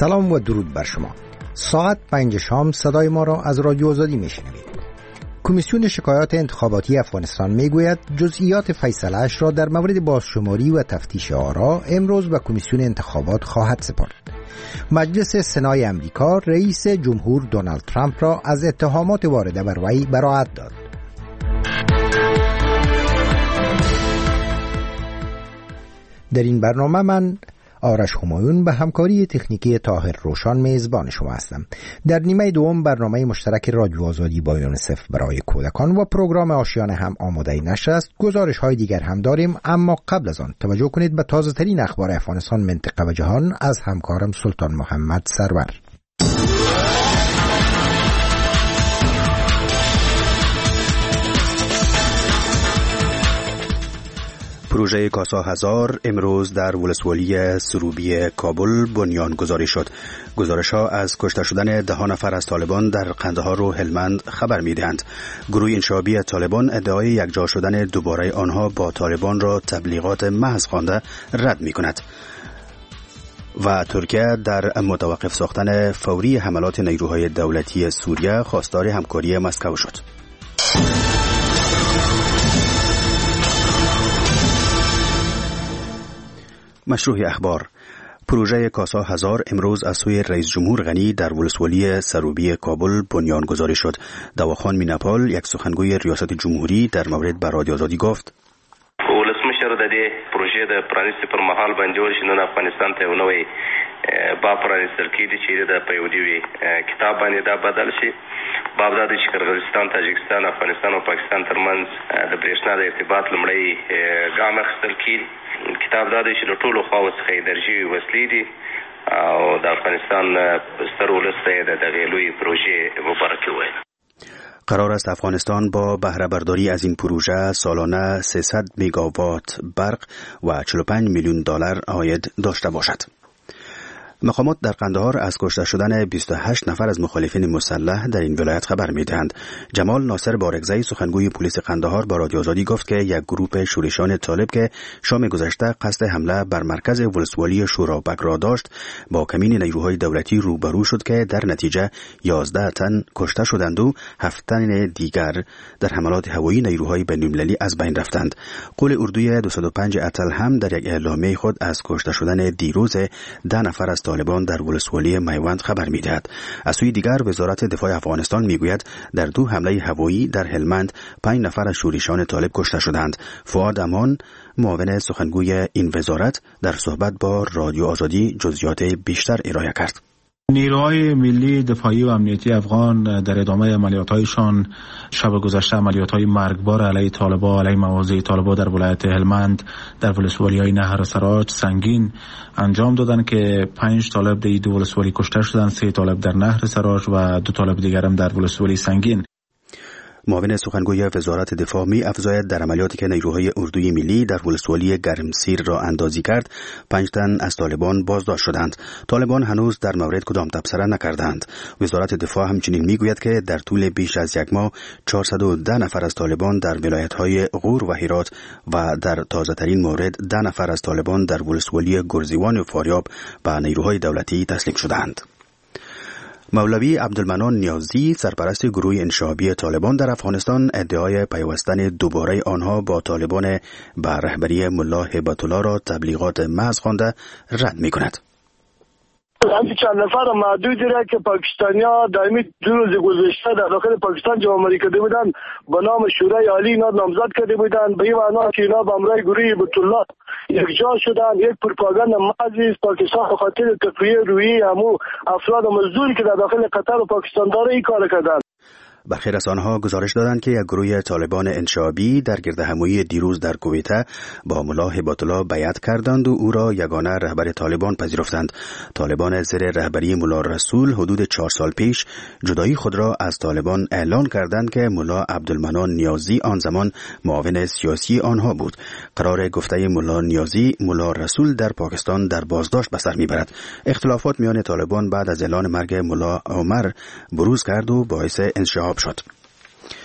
سلام و درود بر شما. ساعت 5 شام صدای ما را از رادیو آزادی میشنوید. کمیسیون شکایات انتخاباتی افغانستان میگوید جزئیات فیصله‌اش را در مورد بازشماری و تفتیش آرا امروز به کمیسیون انتخابات خواهد سپرد. مجلس سنای امریکا رئیس جمهور دونالد ترامپ را از اتهامات وارده بر وی براءت داد. در این برنامه من آرش همایون به همکاری تکنیکی طاهر روشان میزبان شما هستم. در نیمه دوم برنامه مشترک رادیو آزادی با یونیسف برای کودکان و پروگرام آشیانه هم آماده نشر است. گزارش های دیگر هم داریم، اما قبل از آن توجه کنید به تازه ترین اخبار افغانستان، منطقه و جهان از همکارم سلطان محمد سرور. پروژه کاسا هزار امروز در ولسوالی سروبی کابل بنیان گذاری شد. گزارش‌ها از کشته شدن 10 نفر از طالبان در قندهار و هلمند خبر می‌دهند. گروه انشابی طالبان ادعای یکجا شدن دوباره آنها با طالبان را تبلیغات محض خوانده رد می‌کند. و ترکیه در متوقف ساختن فوری حملات نیروهای دولتی سوریه خواستار همکاری مسکو شد. مشروع اخبار. پروژه کاسا هزار امروز از سوی رئیس جمهور غنی در ولسوالی سروبی کابل بنیان گذاری شد. دواخان میناپال یک سخنگوی ریاست جمهوری در مورد به رادیو آزادی گفت: ولسمشر د دې پروژې د پرانیستي پر مهال باندې ورشنن افغانستان ته نوې با پرانیستل کېږي چې د پیودي کتاب باندې دا بدل شي. باب دا چې قرغیزستان، تاجکستان، افغانستان او پاکستان ترمنځ د برېښنا د ارتباط لمړی ګام اخیستل کېږي. کتاب دا دی چې له ټولو خواو څخه درجی وسلې دي او د افغانستان ستر ولس ته د دغې لوی پروژې مبارکي وایي. قرار است افغانستان با بهره برداری از این پروژه سالانه 300 مگاوات برق و 45 میلیون دلار عاید داشته باشد. مقامات در قندهار از کشته شدن 28 نفر از مخالفین مسلح در این ولایت خبر می‌دهند. جمال ناصر بارگزئی سخنگوی پلیس قندهار با رادیو آزادی گفت که یک گروه شورشیان طالب که شام گذشته قصد حمله بر مرکز ولسوالی شورابک را داشت با کمین نیروهای دولتی روبرو شد که در نتیجه 11 تن کشته شدند و 7 تن دیگر در حملات هوایی نیروهای بین‌المللی از بین رفتند. قول اردوی 205 اتل هم در یک اعلامیه خود از کشته شدن دیروز 10 نفر از طالبان در ولسوالی میوند خبر می‌دهد. از سوی دیگر وزارت دفاع افغانستان میگوید در 2 حمله هوایی در هلمند 5 نفر از شورشیان طالب کشته شدند. فؤاد امان معاون سخنگوی این وزارت در صحبت با رادیو آزادی جزئیات بیشتر ارائه کرد. نیروهای ملی دفاعی و امنیتی افغان در ادامه عملیات‌هایشان شب گذشته عملیات‌های مرگبار علیه طالبان، علیه مواضع طالبان در ولایت هلمند در ولسوالی‌های نهر سراج سنگین انجام دادند که 5 طالب در دو ولسوالی کشته شدند، 3 طالب در نهر سراج و 2 طالب دیگر هم در ولسوالی سنگین. معاون سخنگوی وزارت دفاع می افزاید در عملیاتی که نیروهای اردوی ملی در ولسوالی گرمسیر را اندازی کرد 5 تن از طالبان بازداشت شدند. طالبان هنوز در مورد کدام تبصره نکردند. وزارت دفاع همچنین میگوید که در طول بیش از یک ماه 410 نفر از طالبان در ولایت‌های غور و هرات و در تازه ترین مورد 10 نفر از طالبان در ولسوالی گرزیوان و فاریاب به نیروهای دولتی تسلیم شدند. مولوی عبدالمنان نیازی سرپرست گروه انشابی طالبان در افغانستان ادعای پیوستن دوباره آنها با طالبان به رهبری ملا هیبت الله را تبلیغات محض خوانده رد می‌کند. همین چند نفر محدودی را که پاکستانی‌ها در این 2 روز گذشته در داخل پاکستان جمع‌آوری کرده بودند به نام شورای عالی اینا نامزد کرده بودند، به این معنا که اینا به همراه گروه هیبت الله یکجا شدند. یک پروپاگاند محضی است. پاکستان به خاطر تقویه روحی همو افراد مزدوری که در داخل قطر و پاکستان داره این کار کردند. برخی رسانه‌ها گزارش دادند که یک گروه طالبان انشابی در گردهمایی دیروز در کویت با ملا هیبت الله بیعت کردند و او را یگانه رهبر طالبان پذیرفتند. طالبان زیر رهبری ملا رسول حدود 4 سال پیش جدایی خود را از طالبان اعلان کردند که ملا عبدالمنان نیازی آن زمان معاون سیاسی آنها بود. قرار گفته ملا نیازی ملا رسول در پاکستان در بازداشت به سر میبرد. اختلافات میان طالبان بعد از اعلان مرگ ملا عمر بروز کرد و باعث انشعاب شد.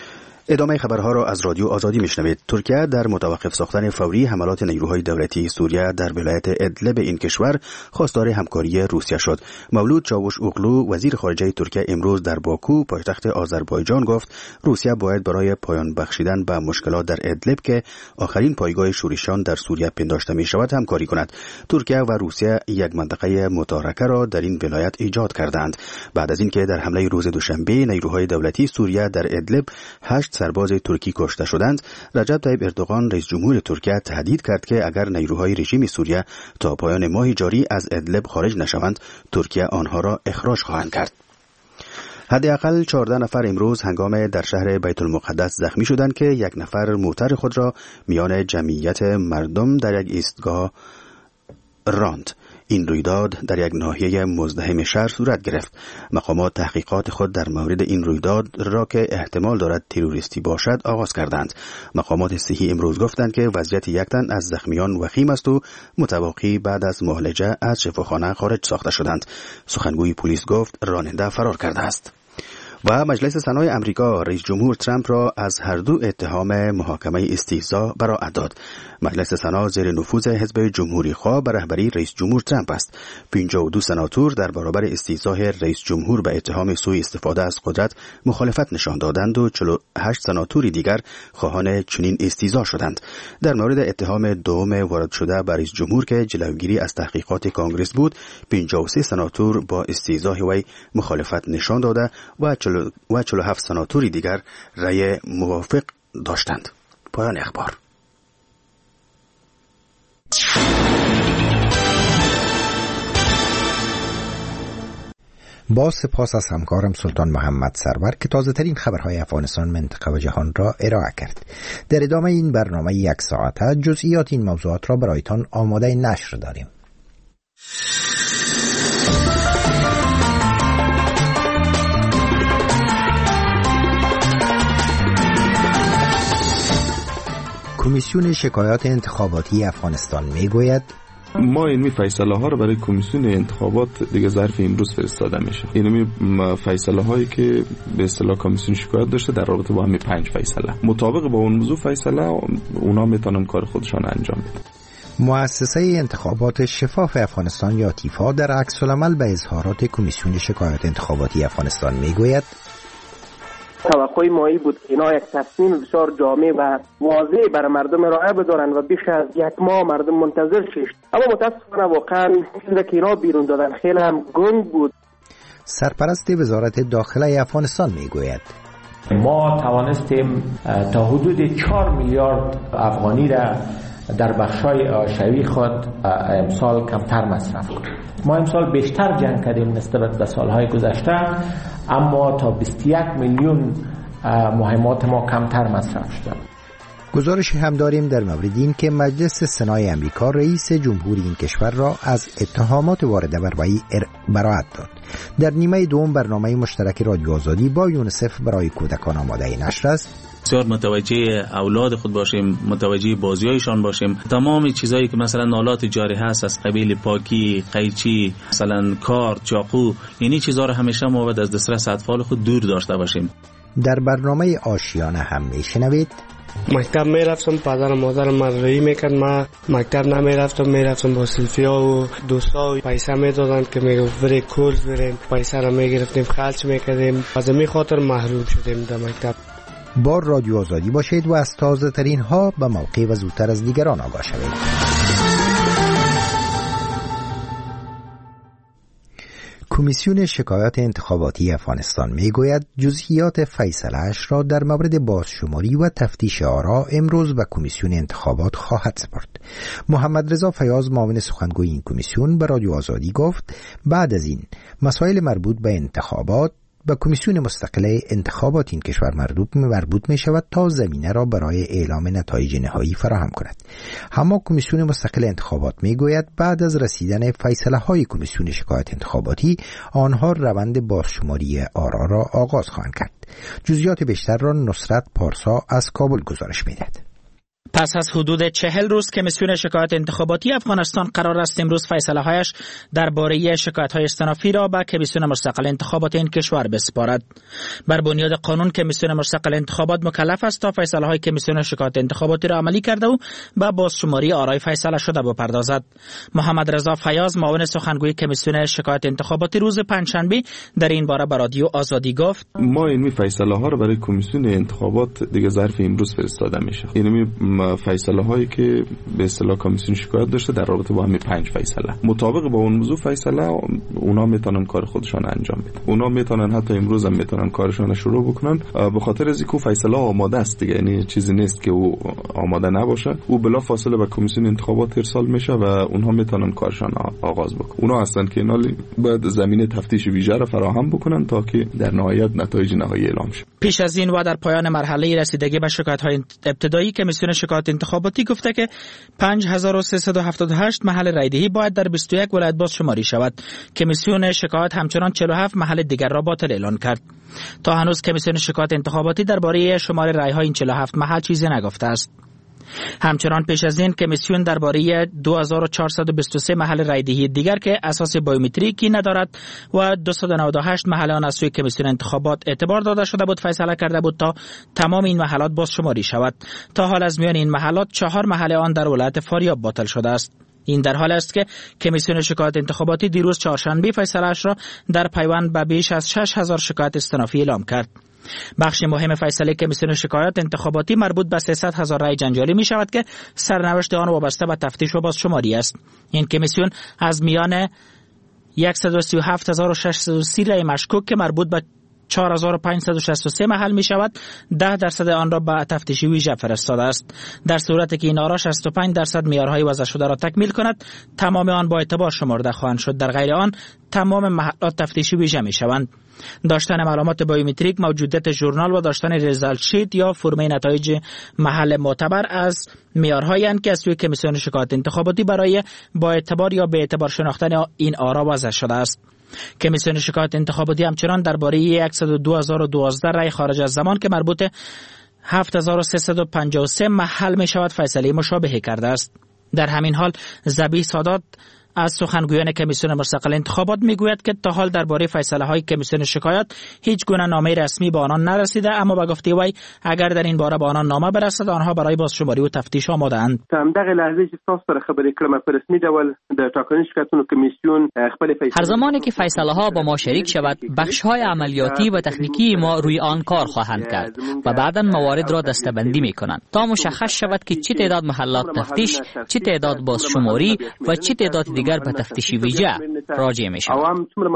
ادامه خبرها را از رادیو آزادی میشنوید. ترکیه در متوقف ساختن فوری حملات نیروهای دولتی سوریه در ولایت ادلب این کشور خواستار همکاری روسیه شد. مولود چاوش اوغلو وزیر خارجه ترکیه امروز در باکو پایتخت آذربایجان گفت روسیه باید برای پایان بخشیدن به مشکلات در ادلب که آخرین پایگاه شورشیان در سوریه پنداشته می شود همکاری کند. ترکیه و روسیه یک منطقه متارکه را در این ولایت ایجاد کردند بعد از اینکه در حمله روز دوشنبه نیروهای دولتی سوریه در ادلب 8 سرباز ترکی کشته شدند. رجب طیب اردوغان رئیس جمهور ترکیه تهدید کرد که اگر نیروهای رژیم سوریه تا پایان ماه جاری از ادلب خارج نشوند ترکیه آنها را اخراج خواهند کرد. حداقل 14 نفر امروز هنگام در شهر بیت المقدس زخمی شدند که یک نفر موتر خود را میان جمعیت مردم در یک ایستگاه راند. این رویداد در یک ناحیه مزدحم شهر صورت گرفت. مقامات تحقیقات خود در مورد این رویداد را که احتمال دارد تروریستی باشد آغاز کردند. مقامات صحی امروز گفتند که وضعیت یک تن از زخمیان وخیم است و متوقی بعد از معالجه از شفاخانه خارج ساخته شدند. سخنگوی پلیس گفت راننده فرار کرده است. و مجلس سنای امریکا رئیس جمهور ترامپ را از هر دو اتهام محاکمه استهزا براءت داد. مجلس سنا زیر نفوذ حزب جمهوری خواه به رهبری رئیس جمهور ترامپ است. 52 سناتور در برابر استهزاء رئیس جمهور به اتهام سوء استفاده از قدرت مخالفت نشان دادند و 48 سناتوری دیگر خواهان چنین استهزاء شدند. در مورد اتهام دوم وارد شده بر رئیس جمهور که جلوگیری از تحقیقات کانگرس بود 53 سناتور با استهزاء وی مخالفت نشان داده و 47 سناتوری دیگر رأی موافق داشتند. پایان اخبار. با سپاس از همکارم سلطان محمد سرور که تازه ترین خبرهای افغانستان، منطقه و جهان را ارائه کرد. در ادامه این برنامه یک ساعته جزئیات این موضوعات را برایتان آماده نشر داریم. کمیسیون شکایات انتخاباتی افغانستان میگوید ما این فیصله ها رو برای کمیسیون انتخابات دیگه ظرف امروز فرستاده میشه. این فیصله هایی که به اصطلاح کمیسیون شکایت داشته در رابطه با همین 5 فیصله مطابق با اون موضوع فیصله اونا میتونن کار خودشان انجام بدن. مؤسسه انتخابات شفاف افغانستان یا تیفا در عکس العمل به اظهارات کمیسیون شکایات انتخاباتی افغانستان میگوید توقع مایی بود که اینا یک تصمیم بسیار جامع و واضح برای مردم ارائه بدارن و بیش از 1 ماه مردم منتظر شد، اما متاسفانه واقعا چیزی که اینا بیرون دادن خیلی هم گنگ بود. سرپرست وزارت داخله افغانستان میگوید ما توانستیم تا حدود 4 میلیارد افغانی را در بخشای آشوی خود امسال کمتر مصرف کنیم. ما امسال بیشتر جنگ کردیم نسبت به سالهای گذشته، اما تا 21 میلیون مهمات ما کمتر مصرف شد. گزارش هم داریم در مورد این که مجلس سنای امریکا رئیس جمهور این کشور را از اتهامات وارده بر وی براءت داد. در نیمه دوم برنامه مشترک رادیو آزادی با یونیسف برای کودکان آماده نشر است. بسیار متوجه اولاد خود باشیم، متوجه بازیایشان باشیم. تمام چیزایی که مثلا آلات جاری هست از قبیل پاکی، قیچی، مثلا کارت، چاقو، یعنی چیزا رو همیشه ما باید از دسترس اطفال خود دور داشته باشیم. در برنامه آشیانه هم میشنوید مکتب میرفتم، پدر و مادر مدرعی میکرد، من مکتب نمیرفتم با سلفیا و دوستا و پیسه میدادن که میگفت بری کورس بریم، پیسه را میگرفتیم خرج میکردیم، از این خاطر محروم شدیم در مکتب. با رادیو آزادی باشید و از تازه ترین ها به موقع و زودتر از دیگران آگاه شوید. کمیسیون شکایات انتخاباتی افغانستان میگوید جزئیات فیصله‌اش را در مورد بازشماری و تفتیش آرا امروز به کمیسیون انتخابات خواهد سپرد. محمد رضا فیاض معاون سخنگوی این کمیسیون به رادیو آزادی گفت بعد از این مسائل مربوط به انتخابات به کمیسیون مستقل انتخابات این کشور مربوط می شود تا زمینه را برای اعلام نتایج نهایی فراهم کند. اما کمیسیون مستقل انتخابات می گوید بعد از رسیدن فیصله های کمیسیون شکایت انتخاباتی آنها روند بازشماری آرا را آغاز خواهند کرد. جزئیات بیشتر را نصرت پارسا از کابل گزارش می دهد. پس از حدود 40 روز کمیسیون شکایات انتخاباتی افغانستان قرار است امروز فیصله هایش درباره شکایت های استنافی را به کمیسیون مستقل انتخابات این کشور بسپارد. بر بنیاد قانون کمیسیون مستقل انتخابات مکلف است تا فیصله های کمیسیون شکایات انتخاباتی را عملی کرده و به بازشماری آرای فیصله شده بپردازد. محمد رضا فیاض معاون سخنگوی کمیسیون شکایات انتخاباتی روز پنجشنبه در این باره به رادیو آزادی گفت: ما این فیصله ها را برای کمیسیون انتخابات دیگه ظرف امروز فرستاده میشه. یعنی فیصله هایی که به اصطلاح کمیسیون شکایت داشته در رابطه با همین 5 فیصله مطابق با اون موضوع فیصله اونا میتونن کار خودشان انجام بدن. اونا میتونن حتی امروز هم میتونن کارشان شروع بکنن به خاطر از اینکه فیصله آماده است دیگه. یعنی چیزی نیست که او آماده نباشه. او بلا فاصله به کمیسیون انتخابات ارسال میشه و اونها میتونن کارشان آغاز بکنن. اونا هستن که اینا باید زمینه تفتیش ویژه را فراهم بکنن تا که در نهایت نتایج نهایی اعلام شه. پیش از این و در پایان مرحله رسیدگی به شکایت‌های ابتدایی کمیسیون شکایات انتخاباتی گفته که 5378 محل رایدهی باید در 21 ولایت بازشماری شود. کمیسیون شکایات همچنان 47 محل دیگر را باطل اعلان کرد. تا هنوز کمیسیون شکایات انتخاباتی درباره شمار رای‌های این 47 محل چیزی نگفته است. همچنان پیش از این کمیسیون درباره 2423 محل رایدهی دیگر که اساس بایومتریکی ندارد و 298 محل آن از سوی کمیسیون انتخابات اعتبار داده شده بود فیصله کرده بود تا تمام این محلات بازشماری شود. تا حال از میان این محلات 4 محل آن در ولایت فاریاب باطل شده است. این در حال است که کمیسیون شکایات انتخاباتی دیروز چهارشنبه فیصله‌اش را در پیوند به بیش از 6000 شکایت استنافی اعلام کرد. بخش مهم فیصله کمیسیون شکایات انتخاباتی مربوط به 300,000 رای جنجالی می شود که سرنوشت آن وابسته به تفتیش و بازشماری است. این کمیسیون از میان 137,630 رای مشکوک که مربوط به 4563 محل می شود 10% آن را به تفتیش ویژه فرستاده است. در صورتی که این آرا 65% معیارهای وضع شده را تکمیل کند تمام آن با اعتبار شمرده خواهند شد. در غیر آن تمام محلات تفتیش ویژه می شوند. داشتن معلومات بایومتریک، موجودیت ژورنال و داشتن ریزالت شیت یا فرمه نتایج محل معتبر از معیارهایی اند که از سوی کمیسیون شکایات انتخاباتی برای با اعتبار یا به اعتبار شناختن این آرا وضع شده است. کمیسیون شکایات انتخاباتی همچنان درباره 102,012 رای خارج از زمان که مربوط 7353 محل می شود فیصله مشابهی کرده است. در همین حال ذبیح سادات از سخنگویان کمیسیون مستقل انتخابات میگوید که تا حال درباره فیصله های کمیسیون شکایات هیچ گونه نامه رسمی به آنان نرسیده، اما به گفته وی اگر در این باره به آنان نامه برسد آنها برای بازشماری و تفتیش آماده اند. همدغه لحظه چې تاسو سره خبرې کړم په رسمي ډول د ټاکنې شکایتونو کمیسیون خپل فیصله هر زمانی که فیصله ها با ما شریک شود بخش های عملیاتی و تکنیکی ما روی آن کار خواهند کرد و بعدا موارد را دسته‌بندی می‌کنند تا مشخص شود که چه تعداد محلات تفتیش، چه تعداد بازشماری و چه تعداد دیگر به تفتیش ویژه راجع می شود.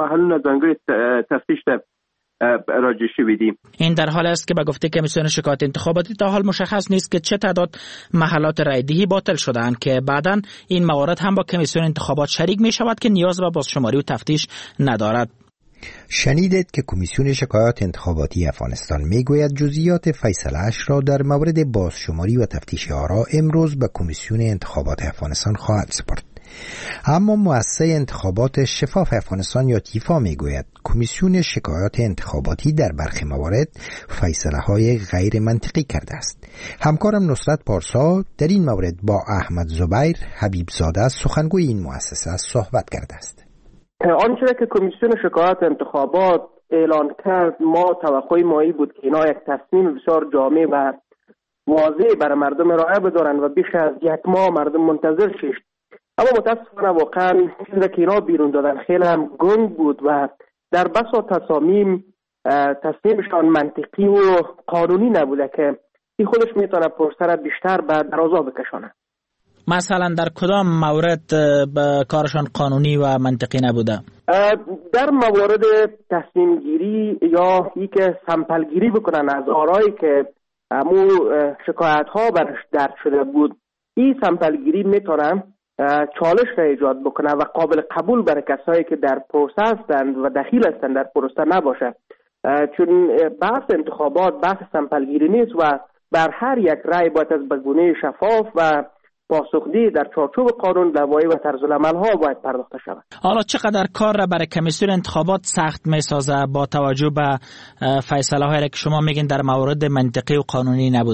این در حال است که به گفته کمیسیون شکایات انتخاباتی تا حال مشخص نیست که چه تعداد محلات رایدهی باطل شده‌اند که بعداً این موارد هم با کمیسیون انتخابات شریک می شود که نیاز به بازشماری و تفتیش ندارد. شنیدید که کمیسیون شکایات انتخاباتی افغانستان میگوید جزئیات فیصله‌اش را در مورد بازشماری و تفتیش آرا امروز به کمیسیون انتخابات افغانستان خواهد سپرد. اما مؤسسه انتخابات شفاف افغانستان یا تیفا میگوید کمیسیون شکایات انتخاباتی در برخی موارد فیصله‌های غیر منطقی کرده است. همکارم نصرت پارسا در این مورد با احمد زبیر حبیبزاده سخنگوی این مؤسسه صحبت کرده است. آنچه که کمیسیون شکایات انتخابات اعلان کرد ما توقع مایی بود که اینا یک تصمیم بسیار جامع و واضح برای مردم ارائه بدارن و بیش از یک ماه مردم منتظر شد. اما متاسفانه واقعا چیزی که اینا بیرون دادن خیلی هم گنگ بود و در بسا تصمیمشان منطقی و قانونی نبوده که این خودش میتونه پرسر بیشتر به درازا بکشانه. مثلا در کدام مورد کارشان قانونی و منطقی نبوده؟ در موارد تصمیم گیری یا ای که سمپل گیری بکنن از آرایی که همون شکایت ها برش درد شده بود، این سمپل گیری میتونه چالش را ایجاد بکنه و قابل قبول برای کسایی که در پروسه هستند و دخیل هستند در پروسه نباشه، چون بحث انتخابات بحث سمپل گیری نیست و بر هر یک رای باید از بگونه شفاف و پاسخدهی در چارچوب قانون روایی و طرزالعمل ها باید پرداخته شود. حالا چقدر کار را برای کمیسیون انتخابات سخت میسازه با توجه به فیصله هایی که شما میگین در موارد منطقی و قانونی نبوده؟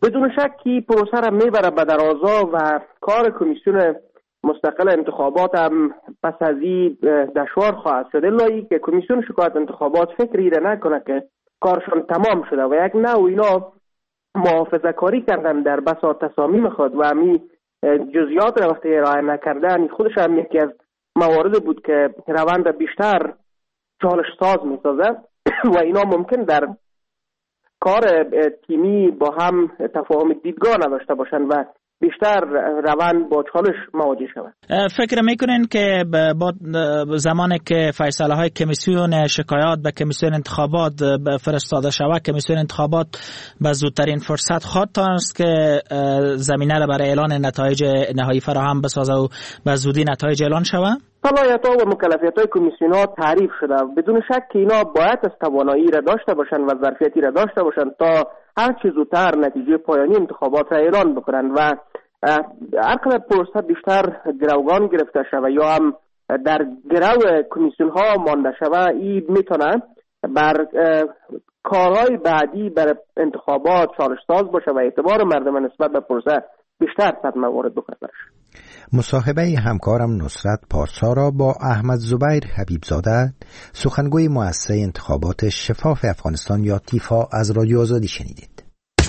بدون شک که پروسه را میبره به درازا و کار کمیسیون مستقل انتخابات هم پس از این دشوار خواهد شد، الا که کمیسیون شکایت انتخابات فکری را نکنه که کارشون تمام شده و یک نوع اینا محافظه کاری کردن در بساط تصامیم خود و همی جزئیات را وقتی ارائه نکردن خودش هم یکی از موارد بود که روند بیشتر چالش ساز میسازه و اینا ممکن در کار تیمی با هم تفاهم دیدگاه نداشته باشند و بیشتر روند با چالش مواجه شود. فکر میکنین که با زمانی که فیصله های کمیسیون شکایات به کمیسیون انتخابات فرستاده شود، کمیسیون انتخابات به زودترین فرصت خواهد تانست که زمینه را برای اعلان نتایج نهایی فراهم بسازه و به زودی نتایج اعلان شود؟ صلاحیت ها و مکلفیت های کمیسیون ها تعریف شده. بدون شک که اینا باید از توانایی را داشته باشند و ظرفیتی را داشته باشند تا هر چه زودتر نتیجه پایانی انتخابات را اعلان بکنند و هر قدر پروسه بیشتر گروگان گرفته شود یا هم در گرو کمیسیون ها مانده شود، این میتونه بر کارهای بعدی بر انتخابات چالش ساز باشه و اعتبار مردم نسبت به پروسه بیشتر صدمه وارد بکنه. مصاحبه همکارم نصرت پارسا را با احمد زبیر حبیبزاده، سخنگوی مؤسسه انتخابات شفاف افغانستان یا تیفا، از رادیو آزادی شنیدید.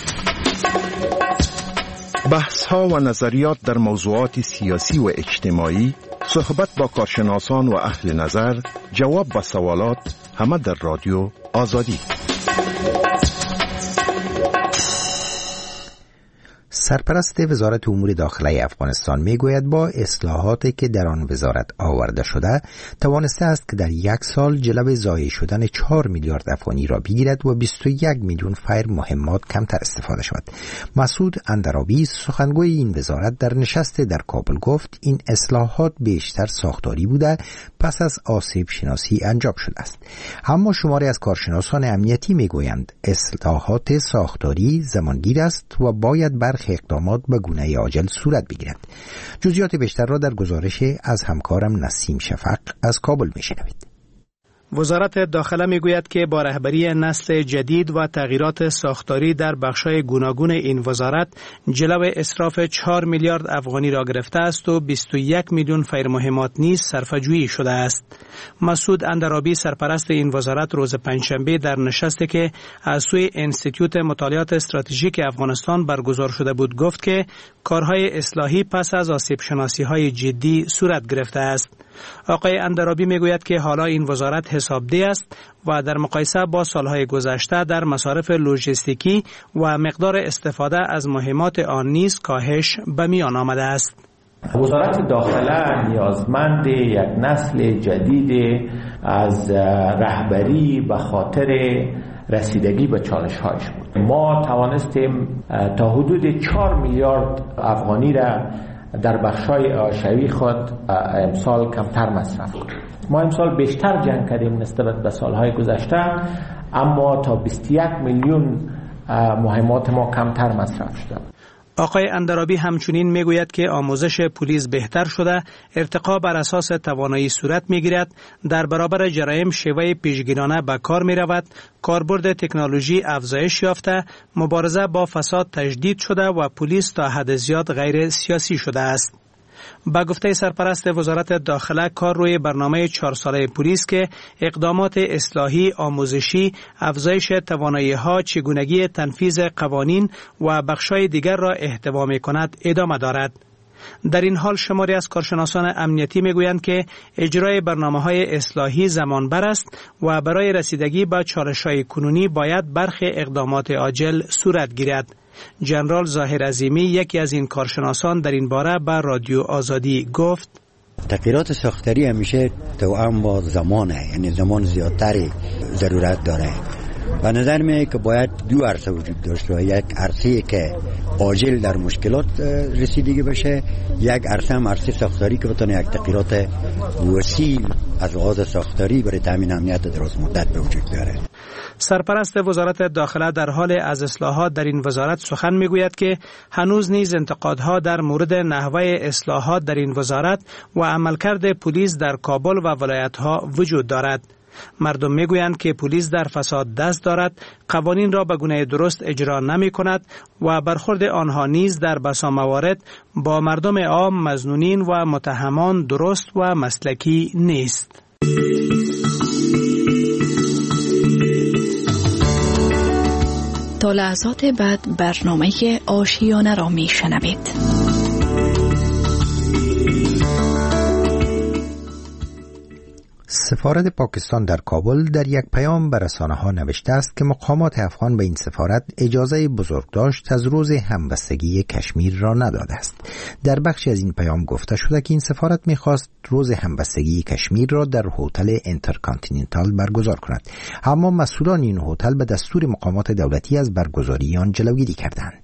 بحث ها و نظریات در موضوعات سیاسی و اجتماعی، صحبت با کارشناسان و اهل نظر، جواب به سوالات، همه در رادیو آزادی. سرپرست وزارت امور داخلی افغانستان میگوید با اصلاحاتی که در آن وزارت آورده شده توانسته است که در یک سال جلو ضایع شدن 4 میلیارد افغانی را بگیرد و 21 میلیون فایر مهمات کمتر استفاده شود. مسعود اندرابی، سخنگوی این وزارت، در نشست در کابل گفت این اصلاحات بیشتر ساختاری بوده پس از آسیب شناسی انجام شده است. اما شماری از کارشناسان امنیتی میگویند اصلاحات ساختاری زمانگیر است و باید برخی اقدامات به گونه عاجل صورت بگیرد. جزئیات بیشتر را در گزارش از همکارم نسیم شفق از کابل میشنوید. وزارت داخله میگوید که با رهبری نسل جدید و تغییرات ساختاری در بخش‌های گوناگون این وزارت جلو اسراف 4 میلیارد افغانی را گرفته است و 21 میلیون فایر مهمات نیز صرفه‌جویی شده است. مسعود اندرابی، سرپرست این وزارت، روز پنجشنبه در نشستی که از سوی انستیتوت مطالعات استراتژیک افغانستان برگزار شده بود گفت که کارهای اصلاحی پس از آسیب شناسی‌های جدی صورت گرفته است. آقای اندرابی میگوید که حالا این وزارت حسابدهی است و در مقایسه با سالهای گذشته در مصارف لوجستیکی و مقدار استفاده از مهمات آن نیز کاهش به میان آمده است. وزارت داخله نیازمند یک نسل جدید از رهبری به خاطر رسیدگی به چالش هایش بود. ما توانستیم تا حدود 4 میلیارد افغانی را در بخشای حاشیه‌ای خود امسال کمتر مصرف کنیم. ما امسال بیشتر جنگ کردیم نسبت به سالهای گذشته، اما تا 21 میلیون مهمات ما کمتر مصرف شده. آقای اندرابی همچنین میگوید که آموزش پلیس بهتر شده، ارتقا بر اساس توانایی صورت میگیرد، در برابر جرایم شیوه پیشگیرانه به کار می رود، کاربرد تکنولوژی افزایش یافته، مبارزه با فساد تجدید شده و پلیس تا حد زیاد غیر سیاسی شده است. با گفته سرپرست وزارت داخله، کار روی برنامه 4 ساله پلیس که اقدامات اصلاحی، آموزشی، افزایش توانایی‌ها، چگونگی تنفیذ قوانین و بخش‌های دیگر را احتوا می‌کند ادامه دارد. در این حال شماری از کارشناسان امنیتی میگویند که اجرای برنامه‌های اصلاحی زمانبر است و برای رسیدگی به چالش‌های کنونی باید برخی اقدامات عاجل صورت گیرد. جنرال ظاهر عظیمی، یکی از این کارشناسان، در این باره به رادیو آزادی گفت: تغییرات ساختاری همیشه توأم با زمانه، یعنی زمان زیادتری ضرورت داره. و نظر میاد که باید 2 عرصه وجود داشته باشه، یک عرصه که عاجل در مشکلات رسیدگی بشه، یک عرصه هم عرصه ساختاری که بتونه یک تغییرات وسیع از لحاظ ساختاری برای تامین امنیت دراز مدت به وجود بیاره. سرپرست وزارت داخله در حال از اصلاحات در این وزارت سخن میگوید که هنوز نیز انتقادها در مورد نحوه اصلاحات در این وزارت و عملکرد پلیس در کابل و ولایت‌ها وجود دارد. مردم میگویند که پلیس در فساد دست دارد، قوانین را به گونه درست اجرا نمی کند و برخورد آنها نیز در بسا موارد با مردم عام، مظنونین و متهمان درست و مسلکی نیست. تا لحظات بعد برنامه آشیانه را می شنوید. سفارت پاکستان در کابل در یک پیام به رسانه‌ها نوشته است که مقامات افغان به این سفارت اجازه بزرگداشت از روز همبستگی کشمیر را نداده است. در بخشی از این پیام گفته شده که این سفارت می‌خواست روز همبستگی کشمیر را در هتل انترکانتیننتال برگزار کند، اما مسئولان این هتل به دستور مقامات دولتی از برگزاری آن جلوگیری کردند.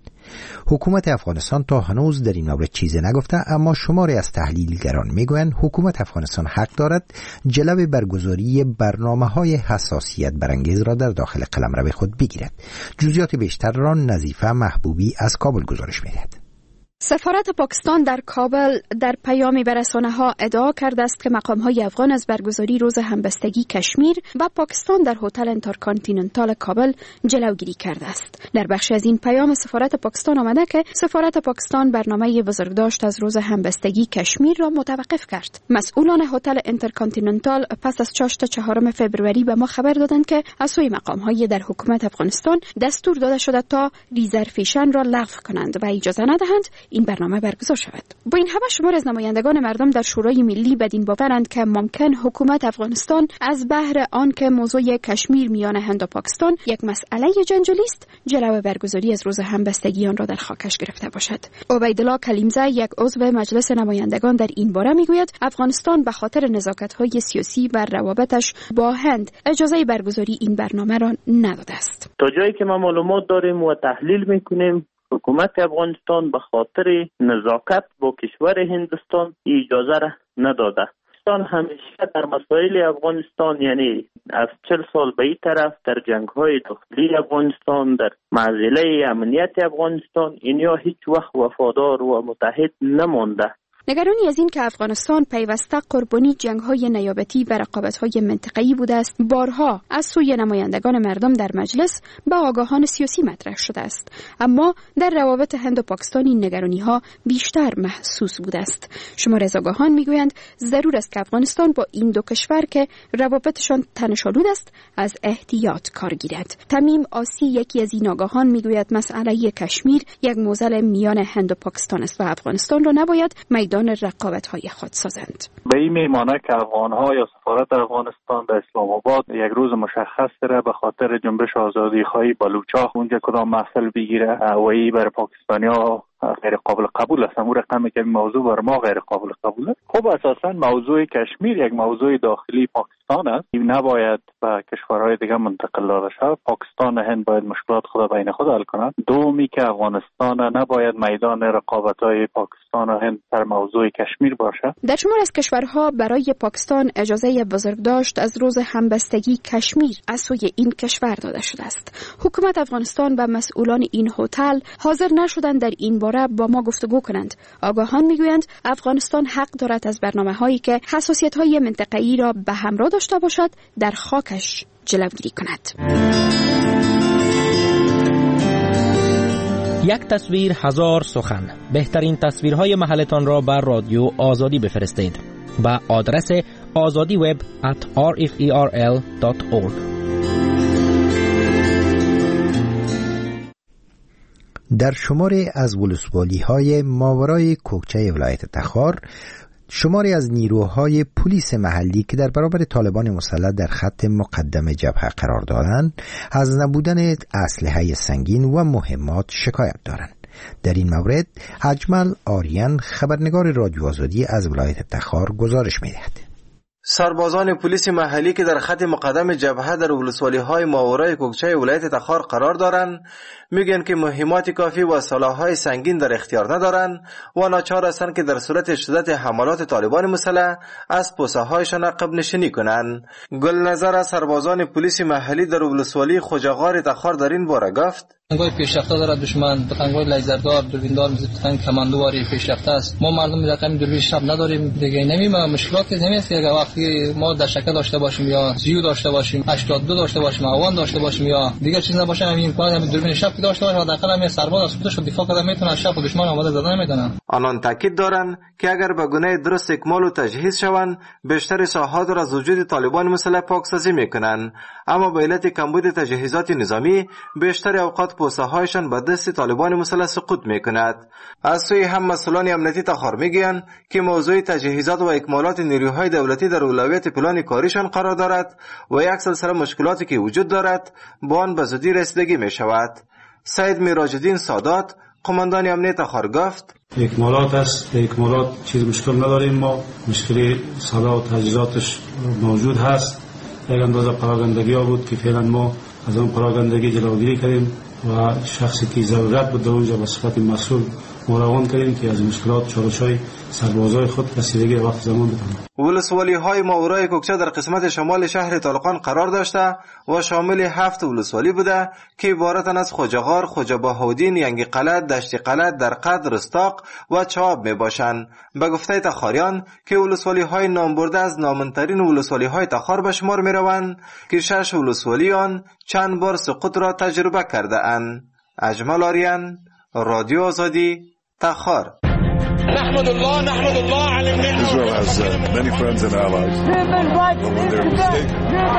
حکومت افغانستان تا هنوز در این مورد چیزی نگفته، اما شماری از تحلیلگران میگویند حکومت افغانستان حق دارد جلوی برگزاری برنامه‌های حساسیت برانگیز را در داخل قلمرو خود بگیرد. جزئیات بیشتر را نظیفه محبوبی از کابل گزارش می‌دهد. سفارت پاکستان در کابل در پیامی به رسانه‌ها ادعا کرده است که مقام‌های افغان از برگزاری روز همبستگی کشمیر و پاکستان در هتل انترکانتیننتال کابل جلوگیری کرده است. در بخش از این پیام سفارت پاکستان آمده که سفارت پاکستان برنامه بزرگداشت از روز همبستگی کشمیر را متوقف کرد. مسئولان هتل انترکانتیننتال پس از چاشت 4 فوریه به ما خبر دادند که از سوی مقام‌های در حکومت افغانستان دستور داده شده تا ریزرویشن را لغو کنند و اجازه ندهند این برنامه برگزار شود. با این همه شمار از نمایندگان مردم در شورای ملی بدین باورند که ممکن حکومت افغانستان از بهر آن که موضوع کشمیر میان هند و پاکستان یک مسئله جنجالی است، جلوی برگزاری از روز همبستگی آن را در خاکش گرفته باشد. عبیدالله کلیمزه، یک عضو مجلس نمایندگان، در این باره میگوید افغانستان به خاطر نزاکت‌های سیاسی و روابطش با هند اجازه برگزاری این برنامه را نداده است. تا جایی که ما معلومات داریم و تحلیل میکنیم، حکومت افغانستان به خاطر نزاکت با کشور هندوستان اجازه را نداده. پاکستان همیشه در مسائل افغانستان، یعنی از 40 سال به این طرف در جنگ‌های داخلی افغانستان، در معضله امنیت افغانستان، اینها هیچ وقت وفادار و متحد نمانده. نگرانی از این که افغانستان پیوسته قربانی جنگ‌های نیابتی و رقابت‌های منطقه‌ای بوده است، بارها از سوی نمایندگان مردم در مجلس به آگاهان سیاسی مطرح شده است، اما در روابط هند و پاکستان این نگرانی‌ها بیشتر محسوس بوده است. شمار از آگاهان می‌گویند ضرور است که افغانستان با این دو کشور که روابطشان تنش‌آلود است از احتیاط کار گیرد. تمیم آسی، یکی از این آگاهان، می‌گوید مسئله کشمیر یک معضل میان هند و پاکستان است و افغانستان را نباید میدان رقابت‌های خود سازند. به این میمانه که افغان‌ها یا سفارت افغانستان در اسلام آباد یک روز مشخص داره به خاطر جنبش آزادی‌خواهی بلوچ‌ها اونجا کدام محفل بگیره و این برای پاکستانی‌ها غیر قابل قبول است. اون رقمی که موضوع بر ما غیر قابل قبول است. خب اساساً موضوع کشمیر یک موضوع داخلی پاکستان است. این نباید به کشورهای دیگه منتقل داده شود. پاکستان و هند باید مشکلات خود بین خود حل کنند. دومی که افغانستان نباید میدان رقابت‌های پاکستان و هند در موضوع کشمیر باشه. در شمار از کشورها برای پاکستان اجازه بزرگداشت از روز همبستگی کشمیر از سوی این کشور داده شده است. حکومت افغانستان و مسئولان این هتل حاضر نشدند در این با ما گفتگو کنند. آگاهان میگویند افغانستان حق دارد از برنامه‌هایی که حساسیت‌های منطقه‌ای را به همراه داشته باشد در خاکش جلوگیری کند. یک تصویر هزار سخن. بهترین تصویرهای محلتان را بر رادیو آزادی بفرستید به آدرس azadiweb@rferl.org. در شماری از ولسوالی‌های ماورای کوکچه ولایت تخار، شماری از نیروهای پلیس محلی که در برابر طالبان مسلح در خط مقدم جبهه قرار دارند، از نبودن اسلحه سنگین و مهمات شکایت دارند. در این مورد اجمل آریان، خبرنگار رادیو آزادی از ولایت تخار، گزارش می‌دهد. سربازان پلیس محلی که در خط مقدم جبهه در ولسوالی‌های ماورای کوکچه ولایت تخار قرار دارند میگن که مهمات کافی و سلاح‌های سنگین در اختیار ندارند و ناچار هستند که در صورت شدت حملات طالبان مسلح از پوسته‌هایشان عقب نشینی کنند. گلنظر از سربازان پلیس محلی در ولسوالی خوجاغار تخار در این باره گفت: تفنگ‌های پیشرفته دارد دشمن، تفنگ‌های لیزردار، دوربیندار، تفنگ کماندواری پیشرفته است. ما مردم رقم دوربین شب نداریم دیگه. نمی‌دونم مشکلاتی نمی‌است که وقتی ما در شکل داشته باشیم یا زیو داشته باشیم، 82 داشته باشیم، اوان داشته باشیم یا دیگه چیز نباشه، همین امکان همین دوربین شب داشته باشه، حداقل همین سرباز از خودش دفاع کنه، میتونه شب دشمن آماده زدن نمیدونن. آنان تاکید دارند که اگر به گونه درست اکمال و تجهیز شوند بیشتر ساحات را از وجود طالبان مسلح پاکسازی میکنند، اما به علت کمبود تجهیزات نظامی بیشتر اوقات پوسته‌هایشان به دست طالبان مسلح سقوط میکند. از سوی هم مسئولان امنیتی تخار میگویند که موضوع تجهیزات و اکمالات نیروهای دولتی در اولویت پلان کاریشان قرار دارد و یک سلسله مشکلاتی که وجود دارد با آن به زودی رسیدگی میشود. سید میراج‌الدین سادات قماندان امنیت تخار گفت: اکمالات است، اکمالات چیز مشکل نداریم، ما مشکلی سلاح و تجهیزاتش موجود هست. یک اندازه پراگندگی ها بود که فعلا ما از اون پراگندگی جلوگیری کردیم و شخصی که ضرورت بود در اونجا به صفت مسئول مراقبان کردیم که از مشکلات چالش‌های سربازای خود رسیدگی وقت زمان بکنیم. ولسوالی‌های ماورای کوکچه در قسمت شمال شهر طالقان قرار داشته و شامل 7 ولسوالی بوده که عبارتند از خوجغار، خوجه بهاودین، ینگی قلعت، دشت قلعت، درقد، رستاق و چاب می باشند. به گفته تخاریان که ولسوالی‌های نامبرده از نامن‌ترین ولسوالی‌های تخار به شمار می روند که 6 ولسوالی آن چند بار سقوط را تجربه کرده اند. اجمل آریان، رادیو آزادی، تخار. نحمد الله على النعمة. Israel has many friends and allies. When they're mistaken.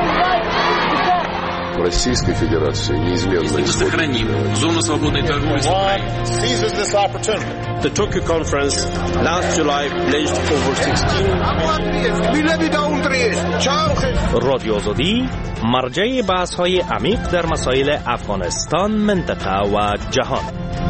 В Российской Федерации неизменно сохраним зону свободной торговли. Seizes this opportunity. The Tokyo conference last July pledged over 16. رادیو آزادی مرجع بحث‌های عمیق در مسائل افغانستان، منطقه و جهان.